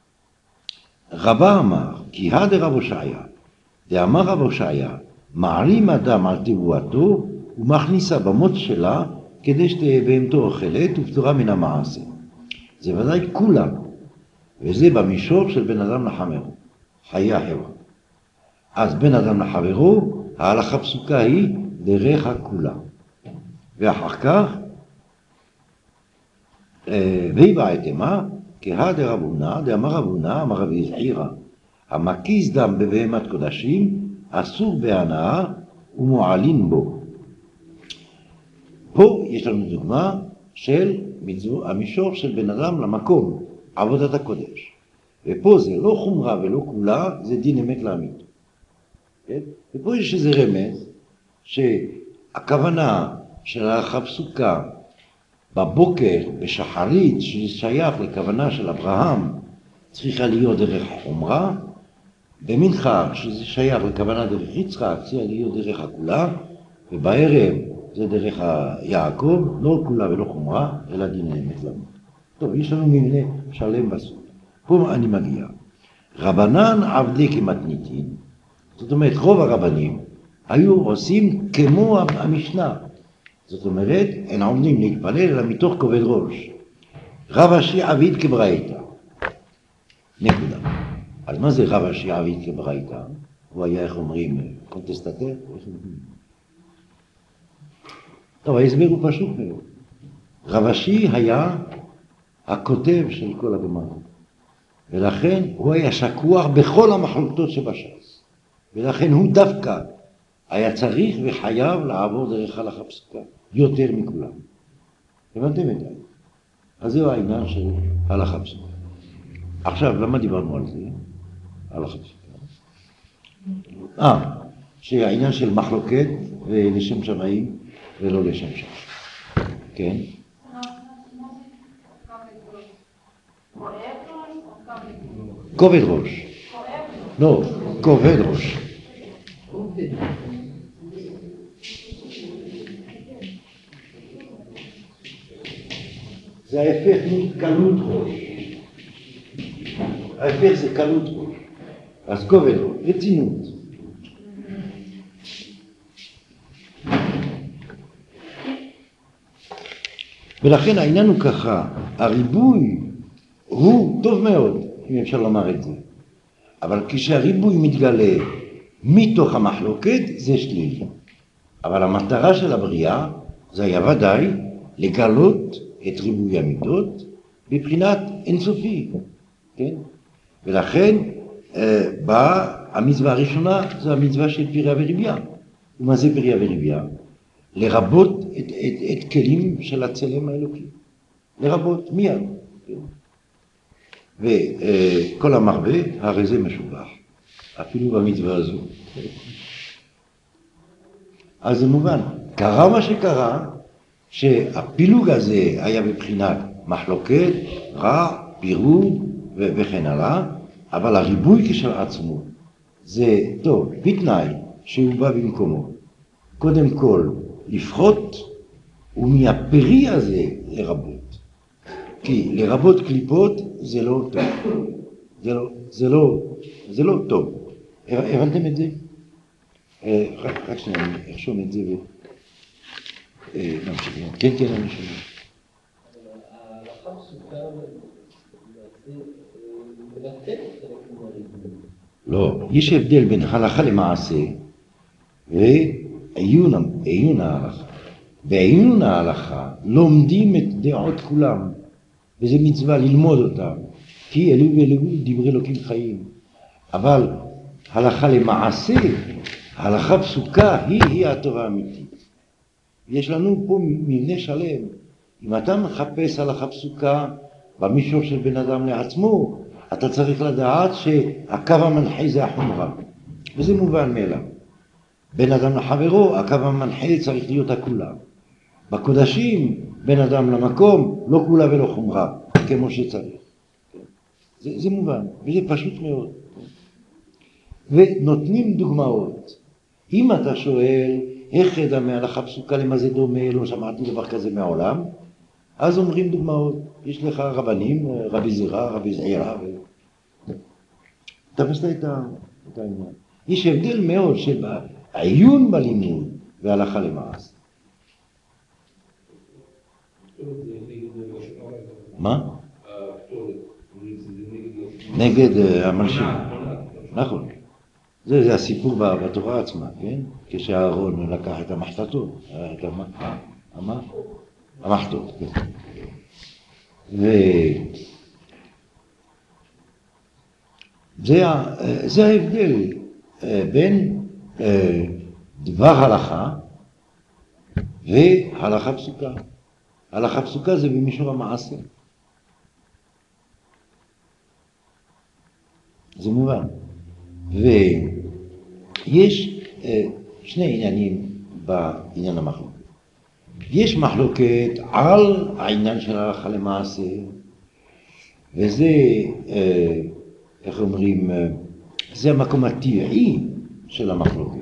רבא אמר, כי הדר רב הושעיה, דאמר רב הושעיה, מעלים אדם על תבואתו ומכניסה במות שלה כדי שתהיה בהמתו אוכלת ופטורה מן המעשה. זה ודאי כולה, וזה במישור של בן אדם לחברו, חיי החברה. אז בן אדם לחברו, ההלכה פסוקה היא דרך הכולה. ואחר כך, והיא בעתמה, כהדר רב הונא, דאמר רב הונא, אמר רבי יזעירא, המקיז דם בבהמת קודשים, אסור בהנאה ומועלין בו. פה יש לנו דוגמה של המישור של בן אדם למקום, עבודת הקודש. ופה זה לא חומרה ולא כולה, זה דין אמת להעמיד. כן? ופה יש איזה רמז, שהכוונה של ההלכה פסוקה בבוקר, בשחרית, ששייך לכוונה של אברהם, צריכה להיות דרך חומרה, במנחה, שזה שייך לכוונה דרך יצחק, צריכה להיות דרך הכולה, ובערב זה דרך יעקב, לא כולה ולא חומרה, אלא דין אמת להעמיד. טוב, יש לנו מבנה שלם בסוד. פה אני מגיע. רבנן עבדי כמתניתין, זאת אומרת, רוב הרבנים היו עושים כמו המשנה. זאת אומרת, הם עומדים להתפלל אלא מתוך כובד ראש. רב אשי עביד כברייתא. נקודה. אז מה זה רב אשי עביד כברייתא? הוא היה, איך אומרים, קונטסטטר? טוב, ההסבר הוא פשוט מאוד. רב אשי היה הכותב של כל הגמרא. ולכן הוא היה שקוע בכל המחלוקות שבש"ס. ולכן הוא דווקא היה צריך וחייב לעבור דרך הלכה פסוקה, יותר מכולם. הבנתם את זה? אז זהו העניין של הלכה פסוקה. עכשיו, למה דיברנו על זה? הלכה פסוקה. שהעניין של מחלוקת לשם שמיים ולא לשם שמיים. כן? כובד ראש. לא, כובד ראש. זה ההפך מקלות ראש. ההפך זה קלות ראש. אז כובד ראש, רצינות. ולכן העניין הוא ככה, הריבוי הוא טוב מאוד, אם אפשר לומר את זה. אבל כשהריבוי מתגלה מתוך המחלוקת, זה שלילי. אבל המטרה של הבריאה, זה היה ודאי לגלות את ריבוי המידות בבחינת אינסופי. כן? ולכן באה המצווה הראשונה, זו המצווה של פריה ורבייה. ומה זה פריה ורבייה? לרבות את כלים של הצלם האלוקי. לרבות מיד. כן? וכל המרבה, הרי זה משובח. אפילו במצווה הזו. אז זה מובן. קרה מה שקרה, שהפילוג הזה היה בבחינת מחלוקת, רע, פירוד וכן הלאה, אבל הריבוי כשלעצמו זה טוב, בתנאי שהוא בא במקומו. קודם כל לפחות, ומהפרי הזה לרבות. כי לרבות קליפות זה לא טוב. זה לא טוב. הבנתם את זה? רק שנייה, אני אחשום את זה נמשיך. כן, אני שומע. ההלכה פסוקה מבטאת חלק מהריבוי. לא, יש הבדל בין הלכה למעשה ועיון ההלכה. בעיון ההלכה לומדים את דעות כולם, וזה מצווה ללמוד אותם, כי אלו ואלו דברי אלוקים חיים. אבל הלכה למעשה, הלכה פסוקה היא התורה האמיתית. יש לנו פה מבנה שלם. אם אתה מחפש הלכה פסוקה במישור של בן אדם לעצמו, אתה צריך לדעת שהקו המנחה זה החומרה. וזה מובן מאליו. בן אדם לחברו, הקו המנחה צריך להיות הכולה. בקודשים, בן אדם למקום, לא כולה ולא חומרה, כמו שצריך. זה מובן, וזה פשוט מאוד. ונותנים דוגמאות. אם אתה שואל, איך ידע מהלכה פסוקה למה זה דומה, לא שמעתי דבר כזה מהעולם, אז אומרים דוגמאות. יש לך רבנים, רבי זירא, רבי זעירא, תפסת את העניין. יש הבדל מאוד של העיון בלימוד והלכה למעשה. מה? נגד המלשין. נכון. זה הסיפור בתורה עצמה, כן? כשאהרון לקח את המחתתות, המחתות, כן. זה ההבדל בין דבר הלכה והלכה פסוקה. הלכה פסוקה זה במישור המעשה. זה מובן. ויש שני עניינים בעניין המחלוקת. יש מחלוקת על העניין של הלכה למעשה, וזה, איך אומרים, זה המקום הטבעי של המחלוקת.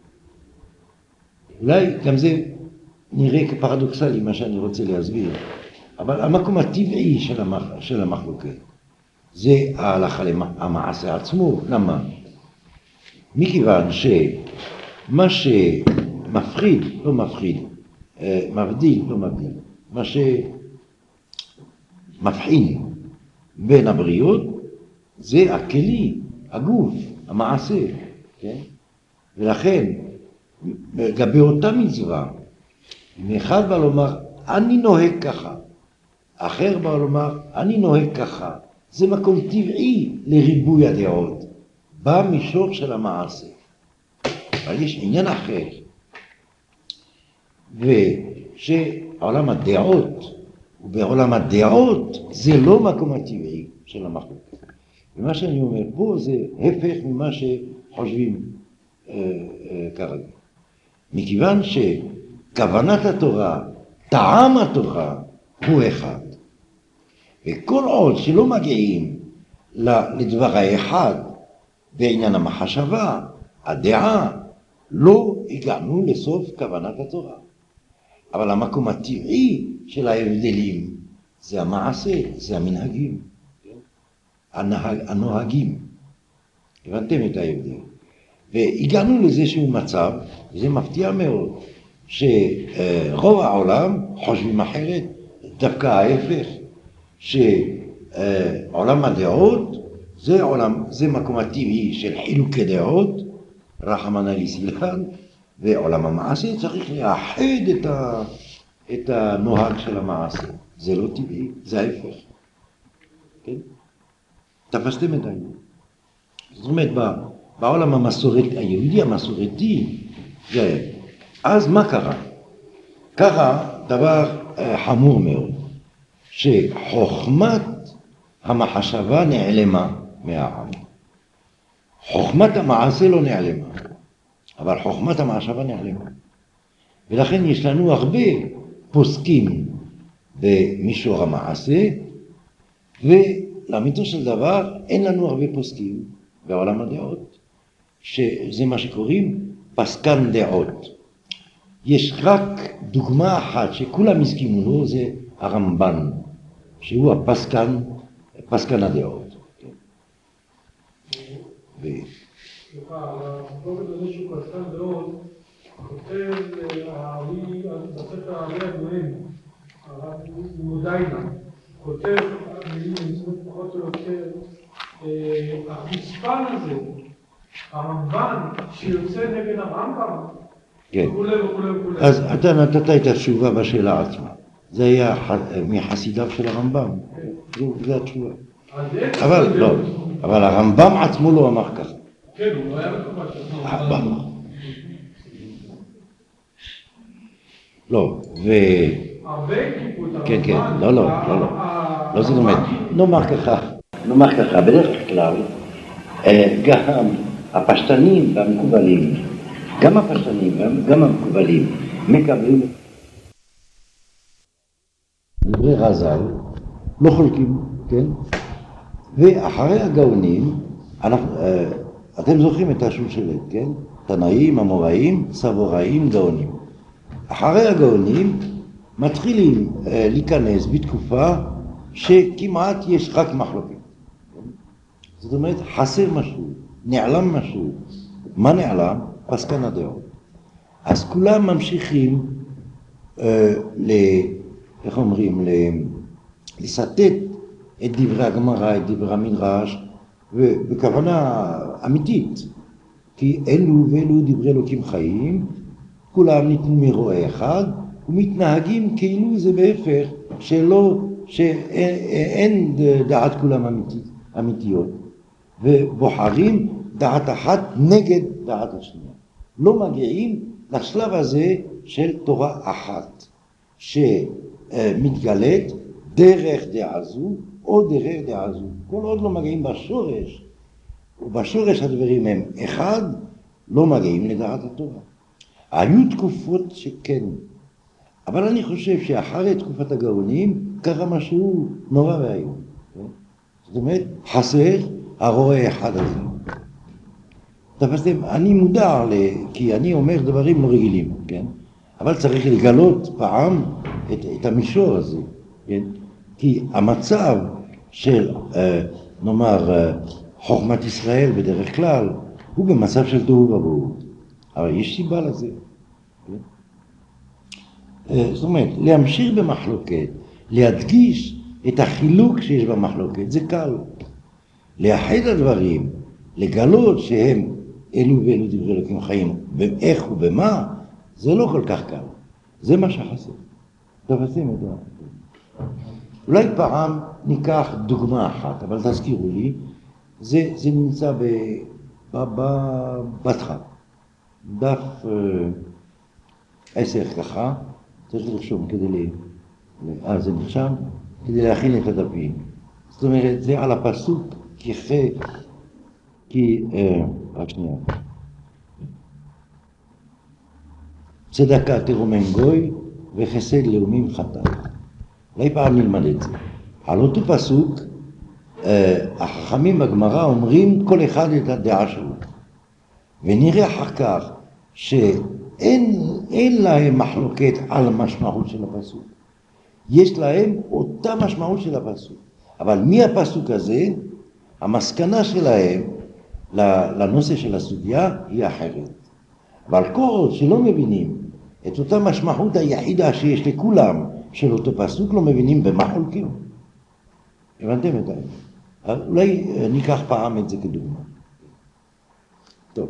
אולי גם זה נראה כפרדוקסלי מה שאני רוצה להסביר, אבל המקום הטבעי של המחלוקת זה ההלכה למעשה עצמו. למה? מכיוון שמה שמפחיד, לא מפחיד, מבדיל, לא מבדיל, מה שמבחין בין הבריות זה הכלי, הגוף, המעשה, כן? ולכן, לגבי אותה מצווה, אם אחד בא לומר, אני נוהג ככה, אחר בא לומר, אני נוהג ככה, זה מקום טבעי לריבוי הדעות, במישור של המעשה. אבל יש עניין אחר, ושעולם הדעות ובעולם הדעות זה לא מקום הטבעי של המחלוקת. ומה שאני אומר פה זה הפך ממה שחושבים כרגע. מכיוון שכוונת התורה, טעם התורה הוא אחד. וכל עוד שלא מגיעים לדבר האחד בעניין המחשבה, הדעה, לא הגענו לסוף כוונת התורה. אבל המקום הטבעי של ההבדלים זה המעשה, זה המנהגים, הנוהגים. הבנתם את ההבדל. והגענו לאיזשהו מצב, וזה מפתיע מאוד, שרוב העולם חושבים אחרת, דווקא ההפך, שעולם הדעות זה מקום הטבעי של חילוקי דעות, רחמנא ליצלן, ועולם המעשה צריך לאחד את הנוהג של המעשה. זה לא טבעי, זה ההפך. כן? תפסתם את העניין. זאת אומרת, בעולם המסורתי, היהודי המסורתי, אז מה קרה? קרה דבר חמור מאוד, שחוכמת המחשבה נעלמה מהעם. חוכמת המעשה לא נעלמה, אבל חוכמת המחשבה נעלמה. ולכן יש לנו הרבה פוסקים במישור המעשה, ולאמיתו של דבר אין לנו הרבה פוסקים בעולם הדעות, שזה מה שקוראים פסקן דעות. יש רק דוגמה אחת שכולם הסכימו לו, זה הרמב"ן, שהוא פסקן הדעות. סליחה, הפרופט הזה שהוא פסקן דעות, כותב בספר הארי הגויים, הרב מודיינה, כותב, מילים מסוים פחות או יותר, החוצפן הזה, הרמב"ן שיוצא נגד הרמב"ם, וכולי וכולי וכולי. אז אתה נתת את התשובה בשאלה עצמה. זה היה מחסידיו של הרמב"ם. זו התשובה. אבל לא, אבל הרמב"ם עצמו לא אמר ככה. כן, הוא לא היה מקובל שלנו. לא, הרבה קיפות הרמב"ן. כן, כן, לא, זה נאמר ככה, בדרך כלל, גם הפשטנים והמקובלים, גם הפשטנים וגם המקובלים, מקבלים דברי רז"ל, לא חולקים, כן? ואחרי הגאונים, אתם זוכרים את השושלת, כן? תנאים, אמוראים, סבוראים, גאונים. אחרי הגאונים מתחילים להיכנס בתקופה שכמעט יש רק מחלוקת. זאת אומרת, חסר משהו, נעלם משהו. מה נעלם? פסקן הדעות. אז כולם ממשיכים איך אומרים? לסטט את דברי הגמרא, את דברי המדרש, ובכוונה אמיתית. כי אלו ואלו דברי אלוקים חיים, כולם ניתנו מרועה אחד, ומתנהגים כאילו זה בהפך, שאין דעת כולם אמיתיות, ובוחרים דעת אחת נגד דעת השנייה. לא מגיעים לשלב הזה של תורה אחת, שמתגלית דרך דעה זו או דרך דעה זו. כל עוד לא מגיעים בשורש, ובשורש הדברים הם אחד, לא מגיעים לדעת התורה. היו תקופות שכן, אבל אני חושב שאחרי תקופת הגאונים קרה משהו נורא ואיום. זאת אומרת, חסר הרועה אחד הזה. תפסתם, אני מודע כי אני אומר דברים לא רגילים, כן? אבל צריך לגלות פעם את המישור הזה, כן? כי המצב של, נאמר, חוכמת ישראל בדרך כלל, הוא במצב של תוהו ובוהו. אבל יש סיבה לזה. כן? זאת אומרת, להמשיך במחלוקת, להדגיש את החילוק שיש במחלוקת, זה קל. לאחד הדברים, לגלות שהם אלו ואלו דברי אלוקים חיים, ואיך ובמה, זה לא כל כך קל. זה מה שחסר. תפסים את זה. אולי פעם ניקח דוגמה אחת, אבל תזכירו לי, זה נמצא בדף, דף 10 ככה, צריך לרשום כדי זה נרשם כדי להכין את הדפים. זאת אומרת, זה על הפסוק רק שנייה. צדקה תרומם גוי וחסד לאומים חטאת. אולי פעם נלמד את זה. על אותו פסוק, החכמים בגמרא אומרים כל אחד את הדעה שלו. ונראה אחר כך שאין להם מחלוקת על המשמעות של הפסוק. יש להם אותה משמעות של הפסוק. אבל מהפסוק הזה, המסקנה שלהם לנושא של הסוגיה היא אחרת. אבל כל שלא מבינים את אותה משמעות היחידה שיש לכולם של אותו פסוק, לא מבינים במה חולקים. הבנתם את זה? אולי ניקח פעם את זה כדוגמה. טוב.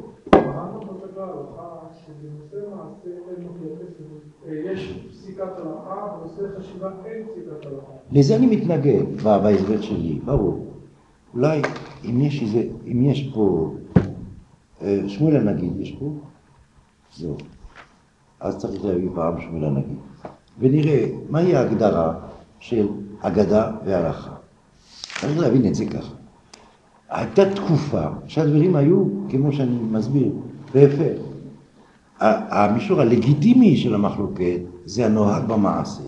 יש פסיקת הלכה, בנושא חשיבה אין פסיקת הלכה. לזה אני מתנגד בהסבר שלי, ברור. אולי אם יש פה, שמואל הנגיד יש פה, זהו. אז צריך להביא פעם שמואל הנגיד. ונראה מהי ההגדרה של אגדה והלכה. צריך להבין את זה ככה. הייתה תקופה שהדברים היו, כמו שאני מסביר, בהפך. המישור הלגיטימי של המחלוקת זה הנוהג במעשה.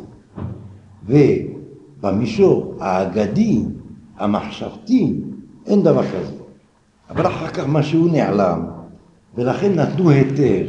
ובמישור האגדי, המחשבתי, אין דבר כזה. אבל אחר כך משהו נעלם, ולכן נתנו היתר,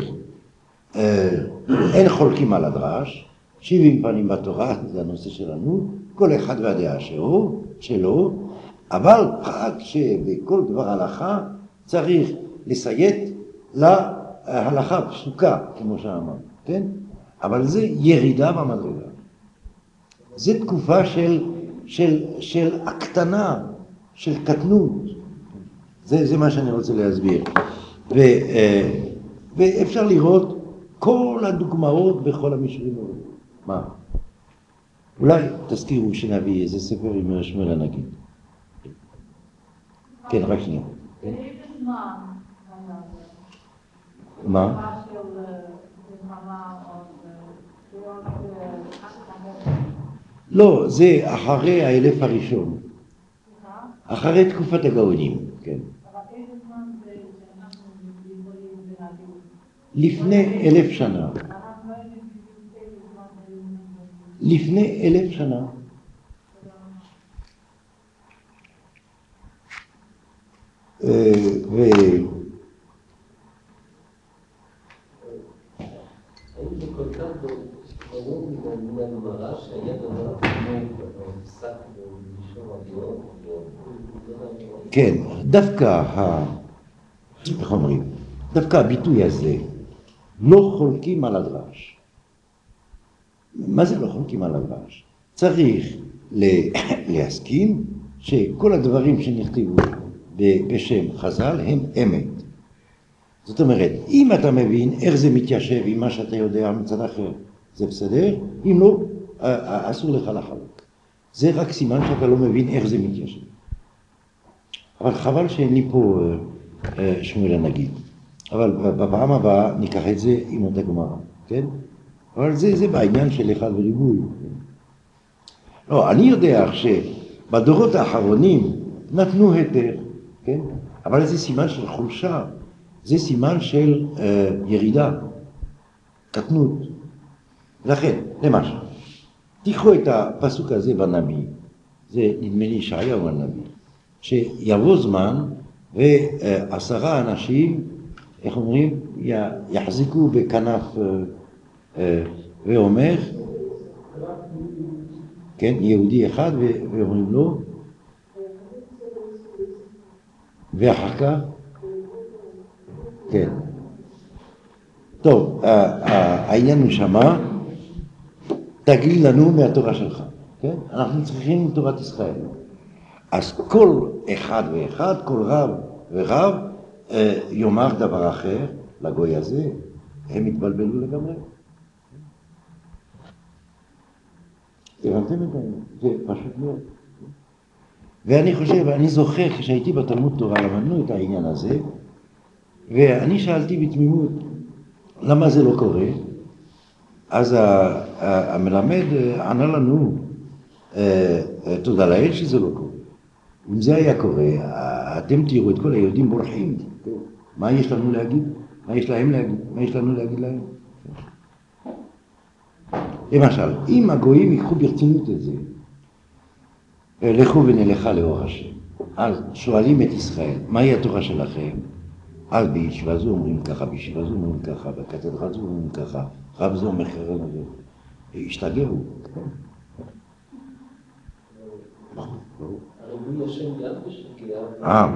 אין חולקים על הדרש, 70 פנים בתורה, זה הנושא שלנו, כל אחד והדעה שלו, אבל רק שבכל דבר הלכה צריך לציית להלכה פסוקה, כמו שאמרנו, כן? אבל זה ירידה במדרגה. זה תקופה של הקטנה, של קטנות. זה מה שאני רוצה להסביר. ואפשר לראות כל הדוגמאות בכל המישורים האלה. מה? אולי תזכירו שנביא איזה ספר עם שמואל הנגיד. כן, רק שנייה. מה? לא, זה אחרי האלף הראשון. אחרי תקופת הגאונים, כן. לפני 1000 שנה. לפני 1000 שנה. האם זה כל כך ברור מהגמרא שהיה דבר כמו פסק במישור הדעות? כן, דווקא איך אומרים? דווקא הביטוי הזה, לא חולקים על הדרש. מה זה לא חולקים על הדרש? צריך להסכים שכל הדברים שנכתבו בשם חז"ל הם אמת. זאת אומרת, אם אתה מבין איך זה מתיישב עם מה שאתה יודע מצד אחר, זה בסדר, אם לא, אסור לך לחלוק. זה רק סימן שאתה לא מבין איך זה מתיישב. אבל חבל שאין לי פה שמואל הנגיד. אבל בפעם הבאה ניקח את זה עם אותה גמרא, כן? אבל זה בעניין של אחד וריבוי. לא, אני יודע שבדורות האחרונים נתנו היתר, כן? אבל זה סימן של חולשה, זה סימן של ירידה, קטנות. לכן, למשל, תיקחו את הפסוק הזה בנביא, זה נדמה לי ישעיהו הנביא, שיבוא זמן ו10 אנשים, איך אומרים, יחזיקו בכנף ואומר, כן, יהודי אחד ואומרים לו, ואחר כך, כן. טוב, העניין הוא שמה, תגיד לנו מהתורה שלך, כן? אנחנו צריכים תורת ישראל. אז כל אחד ואחד, כל רב ורב, יאמר דבר אחר לגוי הזה, הם התבלבלו לגמרי. הבנתם את זה? זה פשוט מאוד. ואני חושב, אני זוכר כשהייתי בתלמוד תורה, למדנו את העניין הזה, ואני שאלתי בתמימות, למה זה לא קורה? אז המלמד ענה לנו, תודה לאל שזה לא קורה. אם זה היה קורה, אתם תראו את כל היהודים בורחים. מה יש לנו להגיד? מה יש להם להגיד? מה יש לנו להגיד להם? למשל, אם הגויים ייקחו ברצינות את זה, לכו ונלכה לאור השם. אז שואלים את ישראל, מהי התורה שלכם? אז בישיבה זו אומרים ככה, בישיבה זו אומרים ככה, בקתדרה זו אומרים ככה, רב זו אומר ככה, השתגעו. הריבוי השם גם בשקיעה.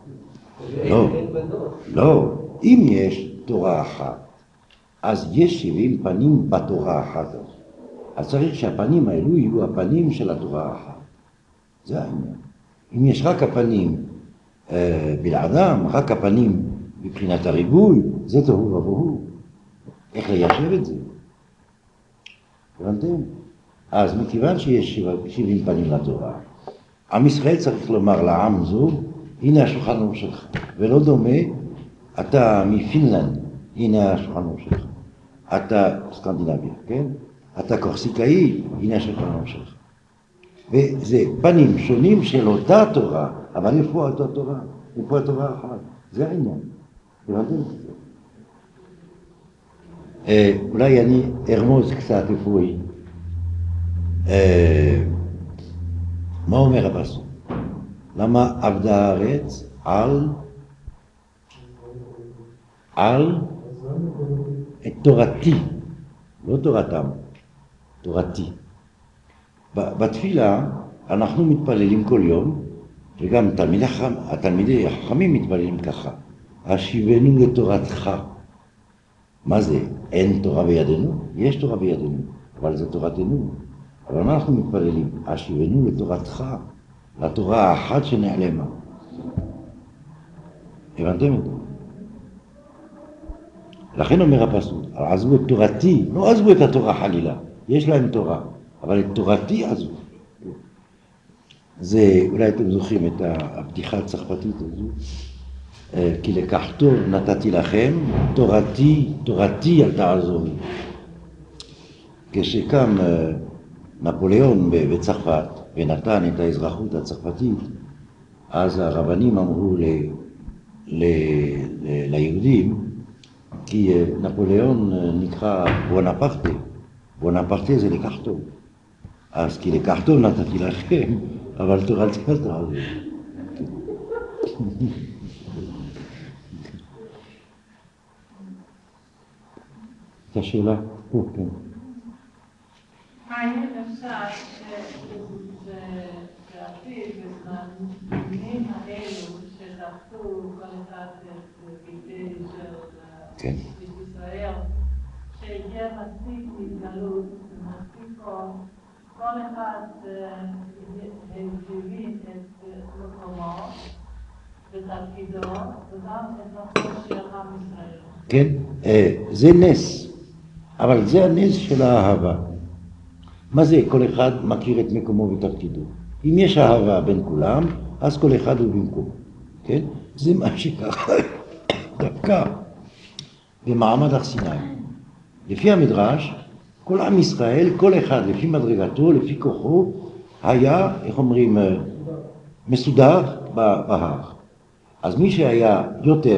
לא. אם יש תורה אחת, אז יש 70 פנים בתורה אחת. אז צריך שהפנים האלו יהיו הפנים של התורה האחת. זה העניין. אם יש רק הפנים בלעדם, רק הפנים מבחינת הריבוי, זה תוהו ובוהו. איך ליישב את זה? הבנתם? אז מכיוון שיש 70 פנים לתורה, עם ישראל צריך לומר לעם זו, הנה השולחן אור שלך. ולא דומה, אתה מפינלנד, הנה השולחן אור שלך. אתה סקנדינביה, כן? אתה קורסיקאי, הנה השולחן אור שלך. וזה פנים שונים של אותה תורה, אבל איפה אותה תורה? איפה התורה אחת? זה העניין. הבנתם? אולי אני ארמוז קצת איפה היא. מה אומר הפסוק? למה עבדה הארץ על את תורתי, לא תורתם, תורתי. בתפילה אנחנו מתפללים כל יום, וגם התלמידי החכמים מתפללים ככה, השיבנו לתורתך. מה זה? אין תורה בידינו? יש תורה בידינו, אבל זה תורתנו. אבל אנחנו מתפללים, השיבנו לתורתך, לתורה האחת שנעלמה. הבנתם את זה? לכן אומר הפסוק, עזבו את תורתי, לא עזבו את התורה חלילה, יש להם תורה, אבל את תורתי עזבו. זה, אולי אתם זוכרים את הבדיחה הצרפתית הזו, כי לקחתו נתתי לכם, תורתי אל תעזבו. כשקם נפוליאון בצרפת ונתן את האזרחות הצרפתית, אז הרבנים אמרו ליהודים, כי נפוליאון נקרא בונפרטה, בונפרטה זה לקחתו. אז כי לקחתו נתתי לכם, אבל תורתי אל תעזבו. את השאלה? כן. מעניין אפשר שעתיד בזמנים האלו שדחתו כל אחד את ביתי של ישראל, שהגיע מספיק התגלות, מספיק כל אחד הבין את מקומו ותפקידו וגם את נפשו של עם ישראל. כן, זה נס, אבל זה הנס של האהבה. מה זה? כל אחד מכיר את מקומו ותפקידו. אם יש אהבה בין כולם, אז כל אחד הוא במקומו. כן? זה מה שככה דווקא במעמד הר סיני. לפי המדרש, כל עם ישראל, כל אחד לפי מדרגתו, לפי כוחו, היה, איך אומרים, מסודר בהר. אז מי שהיה יותר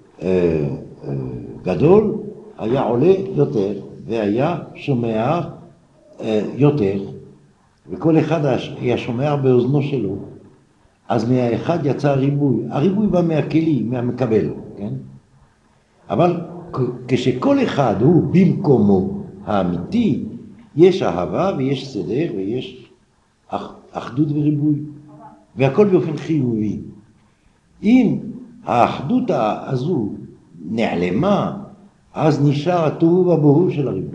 גדול, היה עולה יותר, והיה שומע יותר, וכל אחד היה שומע באוזנו שלו. אז מהאחד יצא הריבוי. הריבוי בא מהכלי, מהמקבל, כן? אבל כשכל אחד הוא במקומו האמיתי, יש אהבה ויש סדר ויש אחדות וריבוי, והכל באופן חיובי. אם האחדות הזו נעלמה, אז נשאר התוהו ובוהו של הריבוי.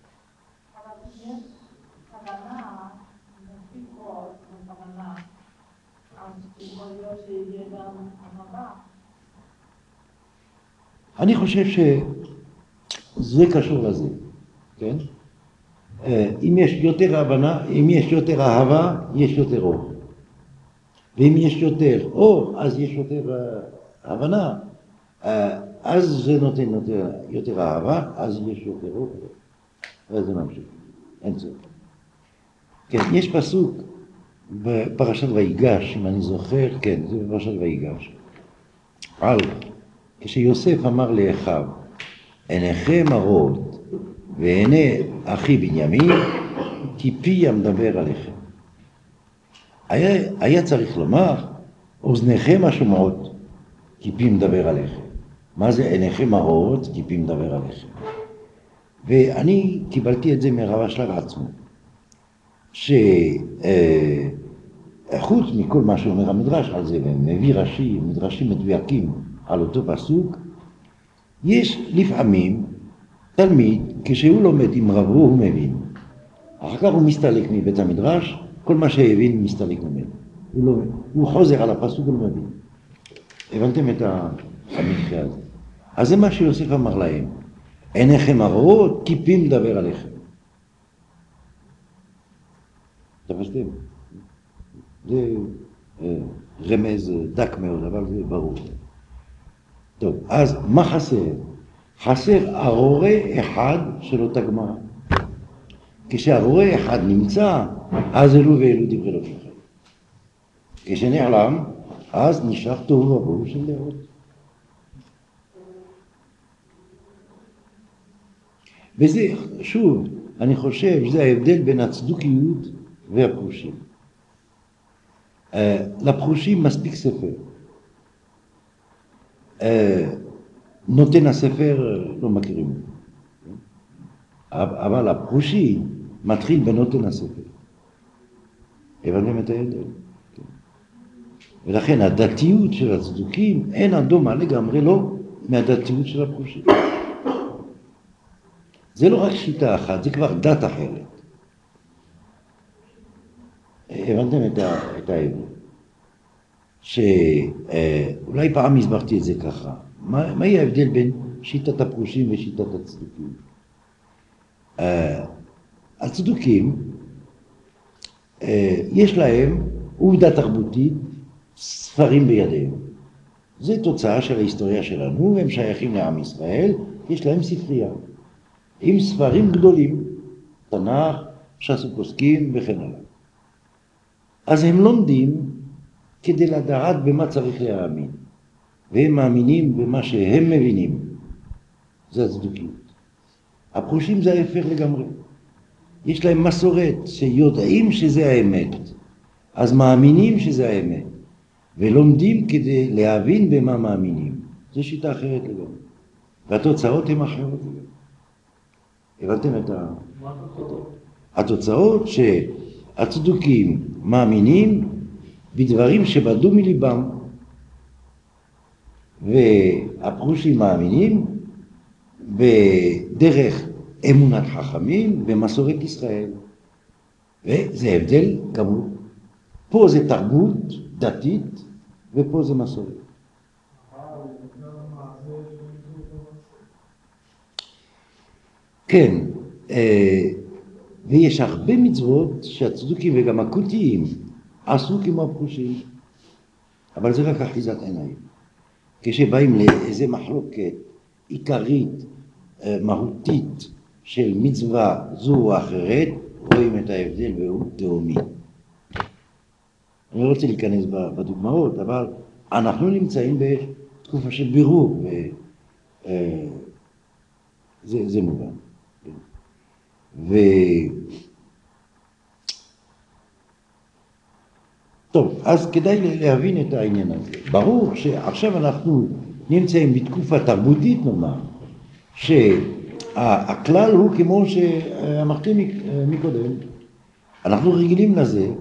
אני חושב שזה קשור לזה, כן? אם יש יותר הבנה, אם יש יותר אהבה, יש יותר אור. ואם יש יותר אור, אז יש יותר הבנה. אז זה נותן יותר אהבה, אז יש יותר אור. וזה ממשיך, אין צורך. כן, יש פסוק בפרשת ויגש, אם אני זוכר, כן, זה בפרשת ויגש. על, כשיוסף אמר לאחיו, עיניכם הרות ועיני אחי בנימין, כי פי המדבר עליכם. היה צריך לומר, אוזניכם השומעות, כי פי מדבר עליכם. מה זה עיניכם הרות, כי פי מדבר עליכם? ואני קיבלתי את זה מרב אשלג עצמו, שחוץ מכל מה שאומר המדרש על זה, ומביא מדרשים מדויקים על אותו פסוק, יש לפעמים תלמיד, כשהוא לומד עם רבו הוא מבין. אחר כך הוא מסתלק מבית המדרש, כל מה שהבין מסתלק ממנו. הוא חוזר על הפסוק ולא מבין. הבנתם את המקרה הזה? אז זה מה שיוסף אמר להם. עיניכם הרות, כי פי מדבר עליכם. תפסתם? זה רמז דק מאוד, אבל זה ברור. טוב, אז מה חסר? חסר הרואה אחד של אותה גמרא. כשהרואה אחד נמצא, אז אלו ואלו דברי לא שלכם. כשנעלם, אז נשאר תוהו ובוהו של דעות. וזה, שוב, אני חושב שזה ההבדל בין הצדוקיות והפרושים. לפרושים מספיק ספר. נותן הספר לא מכירים. אבל הפרושי מתחיל בנותן הספר. הבנתם את ההבדל? ולכן הדתיות של הצדוקים אין הדומה לגמרי לא מהדתיות של הפרושים. זה לא רק שיטה אחת, זה כבר דת אחרת. הבנתם את ההבדל? שאולי פעם הסברתי את זה ככה. מהי ההבדל בין שיטת הפרושים ושיטת הצדוקים? הצדוקים, יש להם עובדה תרבותית, ספרים בידיהם. זה תוצאה של ההיסטוריה שלנו, הם שייכים לעם ישראל, יש להם ספרייה. עם ספרים גדולים, תנ"ך, ש"ס ופוסקים וכן הלאה. אז הם לומדים כדי לדעת במה צריך להאמין. והם מאמינים במה שהם מבינים. זה הצדוקיות. הפרושים זה ההפך לגמרי. יש להם מסורת שיודעים שזה האמת. אז מאמינים שזה האמת. ולומדים כדי להבין במה מאמינים. זו שיטה אחרת לגמרי. והתוצאות הן אחרות לגמרי. הבנתם את התוצאות שהצדוקים מאמינים בדברים שבדו מליבם, והפרושים מאמינים בדרך אמונת חכמים ומסורת ישראל. וזה הבדל גמור. פה זה תרבות דתית ופה זה מסורת. כן, ויש הרבה מצוות שהצדוקים וגם הכותיים עשו כמו הפרושים, אבל זה רק אחיזת עיניים. כשבאים לאיזה מחלוקת עיקרית, מהותית של מצווה זו או אחרת, רואים את ההבדל והוא תאומי. אני לא רוצה להיכנס בדוגמאות, אבל אנחנו נמצאים בתקופה של בירור, וזה מובן. טוב, אז כדאי להבין את העניין הזה. ברור שעכשיו אנחנו נמצאים בתקופה תרבותית, נאמר, שהכלל הוא כמו שאמרתי מקודם. אנחנו רגילים לזה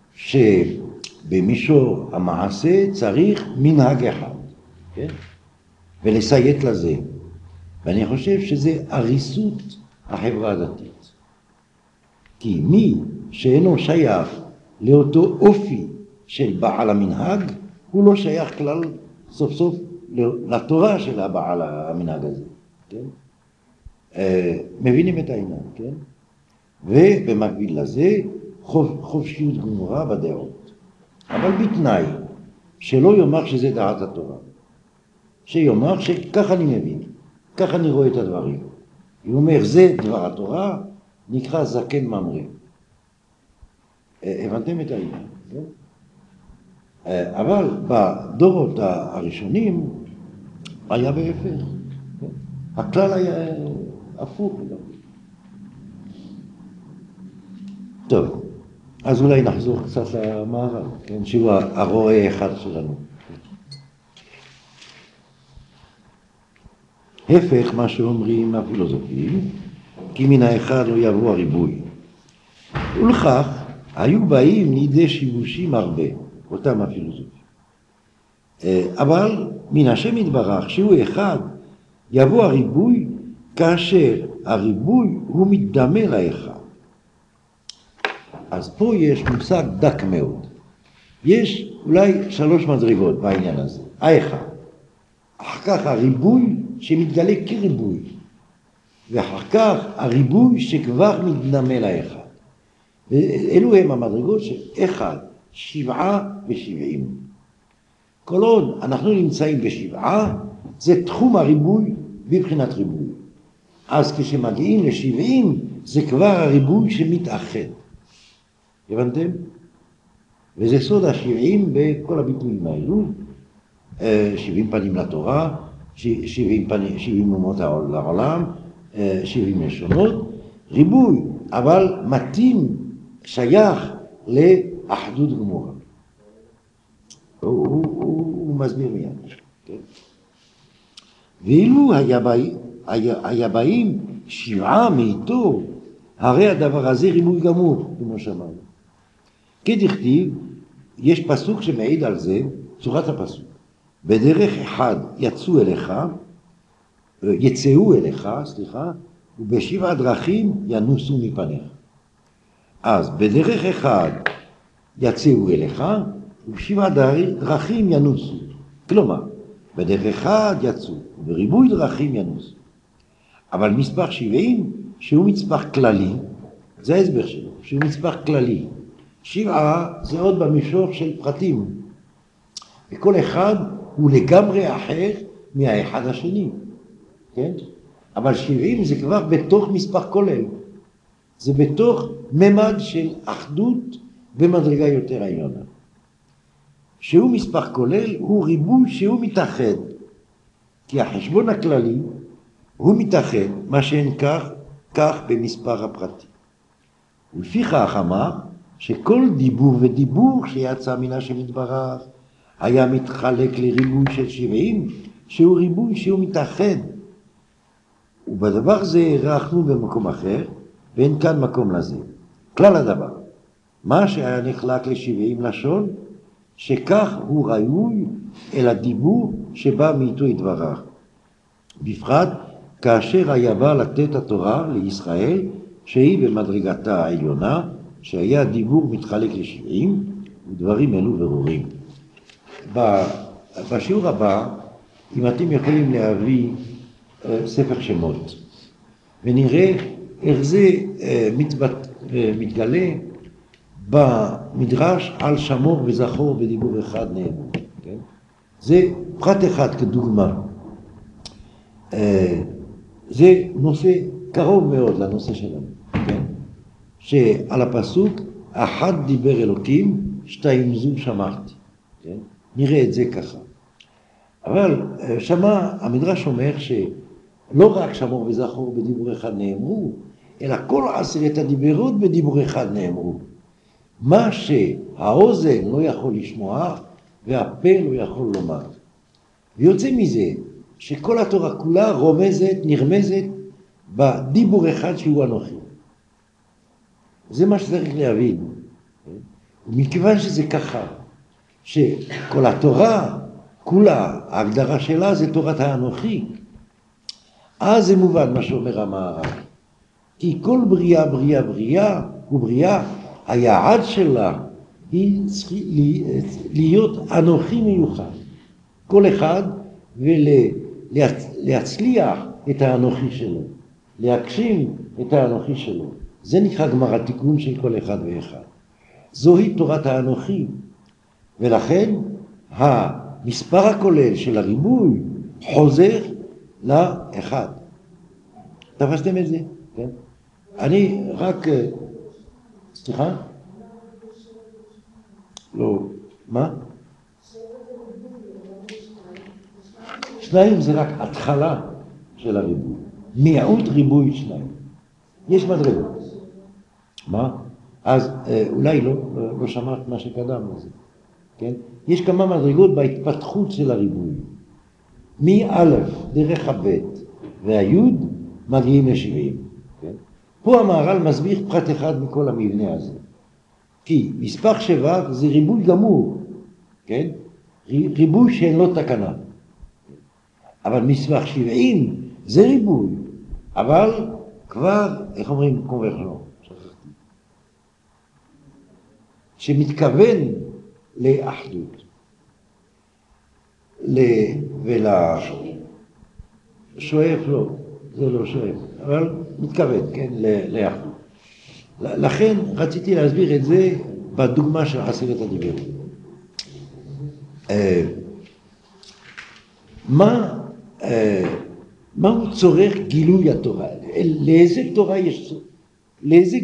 שבמישור המעשה צריך מנהג אחד, כן? ולסיית לזה. ואני חושב שזה הריסות החברה הדתית. כי מי שאינו שייך לאותו אופי של בעל המנהג, הוא לא שייך כלל סוף סוף לתורה של הבעל המנהג הזה. כן? מבינים את העניין, כן? ובמקביל לזה חופשיות גמורה בדעות. אבל בתנאי שלא יאמר שזה דעת התורה. שיאמר שכך אני מבין, כך אני רואה את הדברים. הוא אומר, זה דבר התורה, נקרא זקן ממרא. הבנתם את העניין, כן? אבל בדורות הראשונים היה בהפך. כן? הכלל היה הפוך. טוב, אז אולי נחזור קצת למערב, כן? שהוא הרואה אחד שלנו. הפך מה שאומרים הפילוסופים, כי מן האחד לא יבוא הריבוי. ולכך היו באים לידי שיבושים הרבה, אותם הפילוסופים. אבל מן השם יתברך שהוא אחד, יבוא הריבוי כאשר הריבוי הוא מתדמה לאחד. אז פה יש מושג דק מאוד. יש אולי 3 מדרגות בעניין הזה. האחד, אחר כך הריבוי שמתגלה כריבוי, ואחר כך הריבוי שכבר מתדמה לאחד. אלו הם המדרגות של 1, 7 ו-70. כל עוד אנחנו נמצאים ב7, זה תחום הריבוי בבחינת ריבוי. אז כשמגיעים ל70, זה כבר הריבוי שמתאחד. הבנתם? וזה סוד ה70 בכל הביטויים האלו. 70 פנים לתורה, 70 אומות לעולם, 70 לשונות, ריבוי, אבל מתאים, שייך לאחדות גמורה. הוא מסביר מיד. כן? ואילו היה באים 7 מאיתו, הרי הדבר הזה ריבוי גמור, כמו שאמרנו. כדכתיב, יש פסוק שמעיד על זה, צורת הפסוק. בדרך אחד יצאו אליך, ובשבע דרכים ינוסו מפניך. אז בדרך אחד יצאו אליך, ובשבע דרכים ינוסו. כלומר, בדרך אחד יצאו, ובריבוי דרכים ינוסו. אבל מספר 70, שהוא מספר כללי, זה ההסבר שלו, שהוא מספר כללי. 7 זה עוד במישור של פרטים. וכל אחד הוא לגמרי אחר מהאחד השני. כן? אבל 70 זה כבר בתוך מספר כולל. זה בתוך ממד של אחדות במדרגה יותר עליונה. שהוא מספר כולל הוא ריבוי שהוא מתאחד. כי החשבון הכללי הוא מתאחד, מה שאין כך במספר הפרטי. ולפיכך אמר שכל דיבור ודיבור שיצא מן השם יתברך היה מתחלק לריבוי של 70, שהוא ריבוי שהוא מתאחד. ובדבר זה הרחנו במקום אחר, ואין כאן מקום לזה. כלל הדבר, מה שהיה נחלק ל70 לשון, שכך הוא ראוי אל הדיבור שבא מאיתו יתברך. בפרט כאשר היה בא לתת התורה לישראל, שהיא במדרגתה העליונה, שהיה דיבור מתחלק ל70, ודברים אלו ברורים. בשיעור הבא, אם אתם יכולים להביא ספר שמות, ונראה איך זה מתגלה במדרש על שמור וזכור בדיבור אחד נאמר. כן? זה פרט אחד כדוגמה. זה נושא קרוב מאוד לנושא שלנו. כן? שעל הפסוק, אחד דיבר אלוקים, 2 זו שמרתי. כן? נראה את זה ככה. אבל שמה, המדרש אומר שלא רק שמור וזכור בדיבור אחד נאמרו, אלא כל 10 הדיברות בדיבור אחד נאמרו. מה שהאוזן לא יכול לשמוע והפה לא יכול לומר. ויוצא מזה שכל התורה כולה רומזת, נרמזת בדיבור אחד שהוא אנוכי. זה מה שצריך להבין. ומכיוון שזה ככה, שכל התורה כולה, ההגדרה שלה זה תורת האנוכי, אז זה מובן מה שאומר המערב. כי כל בריאה ובריאה, היעד שלה היא להיות אנוכי מיוחד. כל אחד ולהצליח את האנוכי שלו, להגשים את האנוכי שלו. זה נקרא גמר התיקון של כל אחד ואחד. זוהי תורת האנוכי. ולכן המספר הכולל של הריבוי חוזר לאחד. תפסתם את זה? כן? אני רק... סליחה? לא, מה? שניים זה רק התחלה של הריבוי. מיעוט ריבוי שניים. יש מדרגות. מה? אז אולי לא שמעת מה שקדם לזה. כן? יש כמה מדרגות בהתפתחות של הריבוי. מא' דרך הב' והיוד מגיעים ל-70. כן? פה המהר"ל מסביר פרט אחד מכל המבנה הזה. כי מספר 7 זה ריבוי גמור. כן? ריבוי שאין לו תקנה. אבל מספר 70 זה ריבוי. אבל כבר, איך אומרים, קונברג'נס. שמתכוון לאחדות. שואף לא, זה לא שואף, אבל מתכוון, כן, לאחדות. לכן רציתי להסביר את זה בדוגמה של 10 הדיברות. מה הוא צורך גילוי התורה? לאיזה תורה יש, לאיזה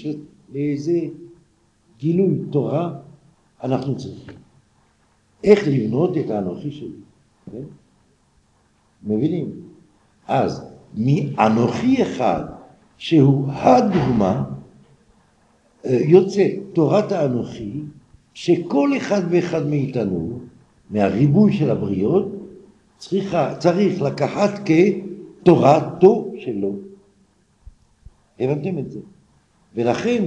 גילוי תורה אנחנו צריכים? איך לבנות את האנוכי שלי? כן? מבינים? אז מאנוכי אחד שהוא הדוגמה יוצא תורת האנוכי שכל אחד ואחד מאיתנו מהריבוי של הבריות צריך לקחת כתורתו שלו. הבנתם את זה? ולכן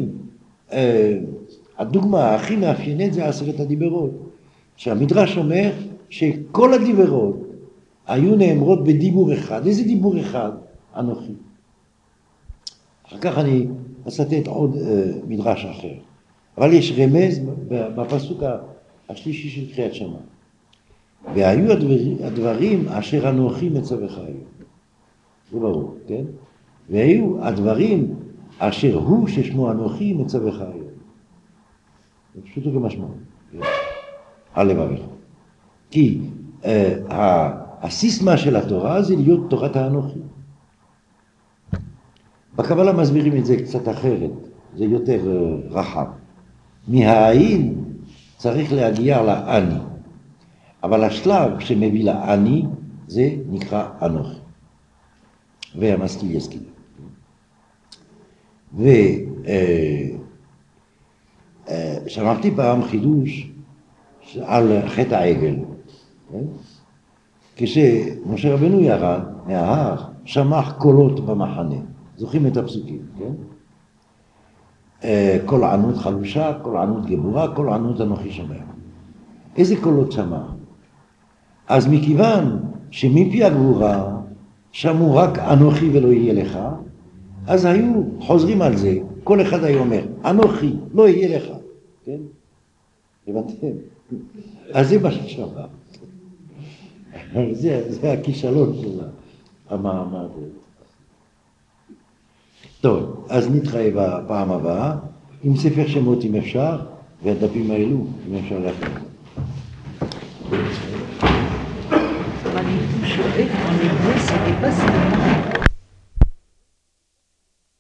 הדוגמה הכי מאפיינת זה 10 הדיברות, שהמדרש אומר שכל הדיברות היו נאמרות בדיבור אחד. איזה דיבור אחד? אנוכי. אחר כך אני אצטט עוד מדרש אחר. אבל יש רמז בפסוק השלישי של קריאת שמע. והיו הדברים אשר אנוכי מצווך היום. זה ברור, כן? והיו הדברים אשר הוא ששמו אנוכי מצווך היום. זה פשוט כמשמעות. הלברך. כי הסיסמה של התורה זה להיות תורת האנוכי. בקבלה מסבירים את זה קצת אחרת, זה יותר רחב. מהעין צריך להגיע לאני, אבל השלב שמביא לאני זה נקרא אנוכי. והמשכיל ישכיל. ושמעתי פעם חידוש על חטא העגל. כן? כשמשה רבנו ירד מההר, שמע קולות במחנה. זוכרים את הפסוקים, כן? כל ענות חלושה, כל ענות גבורה, כל ענות אנוכי שומע. איזה קולות שמע? אז מכיוון שמפי הגבורה שמעו רק אנוכי ולא יהיה לך, אז היו חוזרים על זה, כל אחד היה אומר, אנוכי, לא יהיה לך, כן? הבנתם? אז זה מה ששמע. זה הכישלון של המעמד. טוב, אז נתראה בפעם הבאה, עם ספר שמות אם אפשר, והדפים האלו, אם אפשר להכין. אבל אם tu chauffais, on est deux, c'était pas si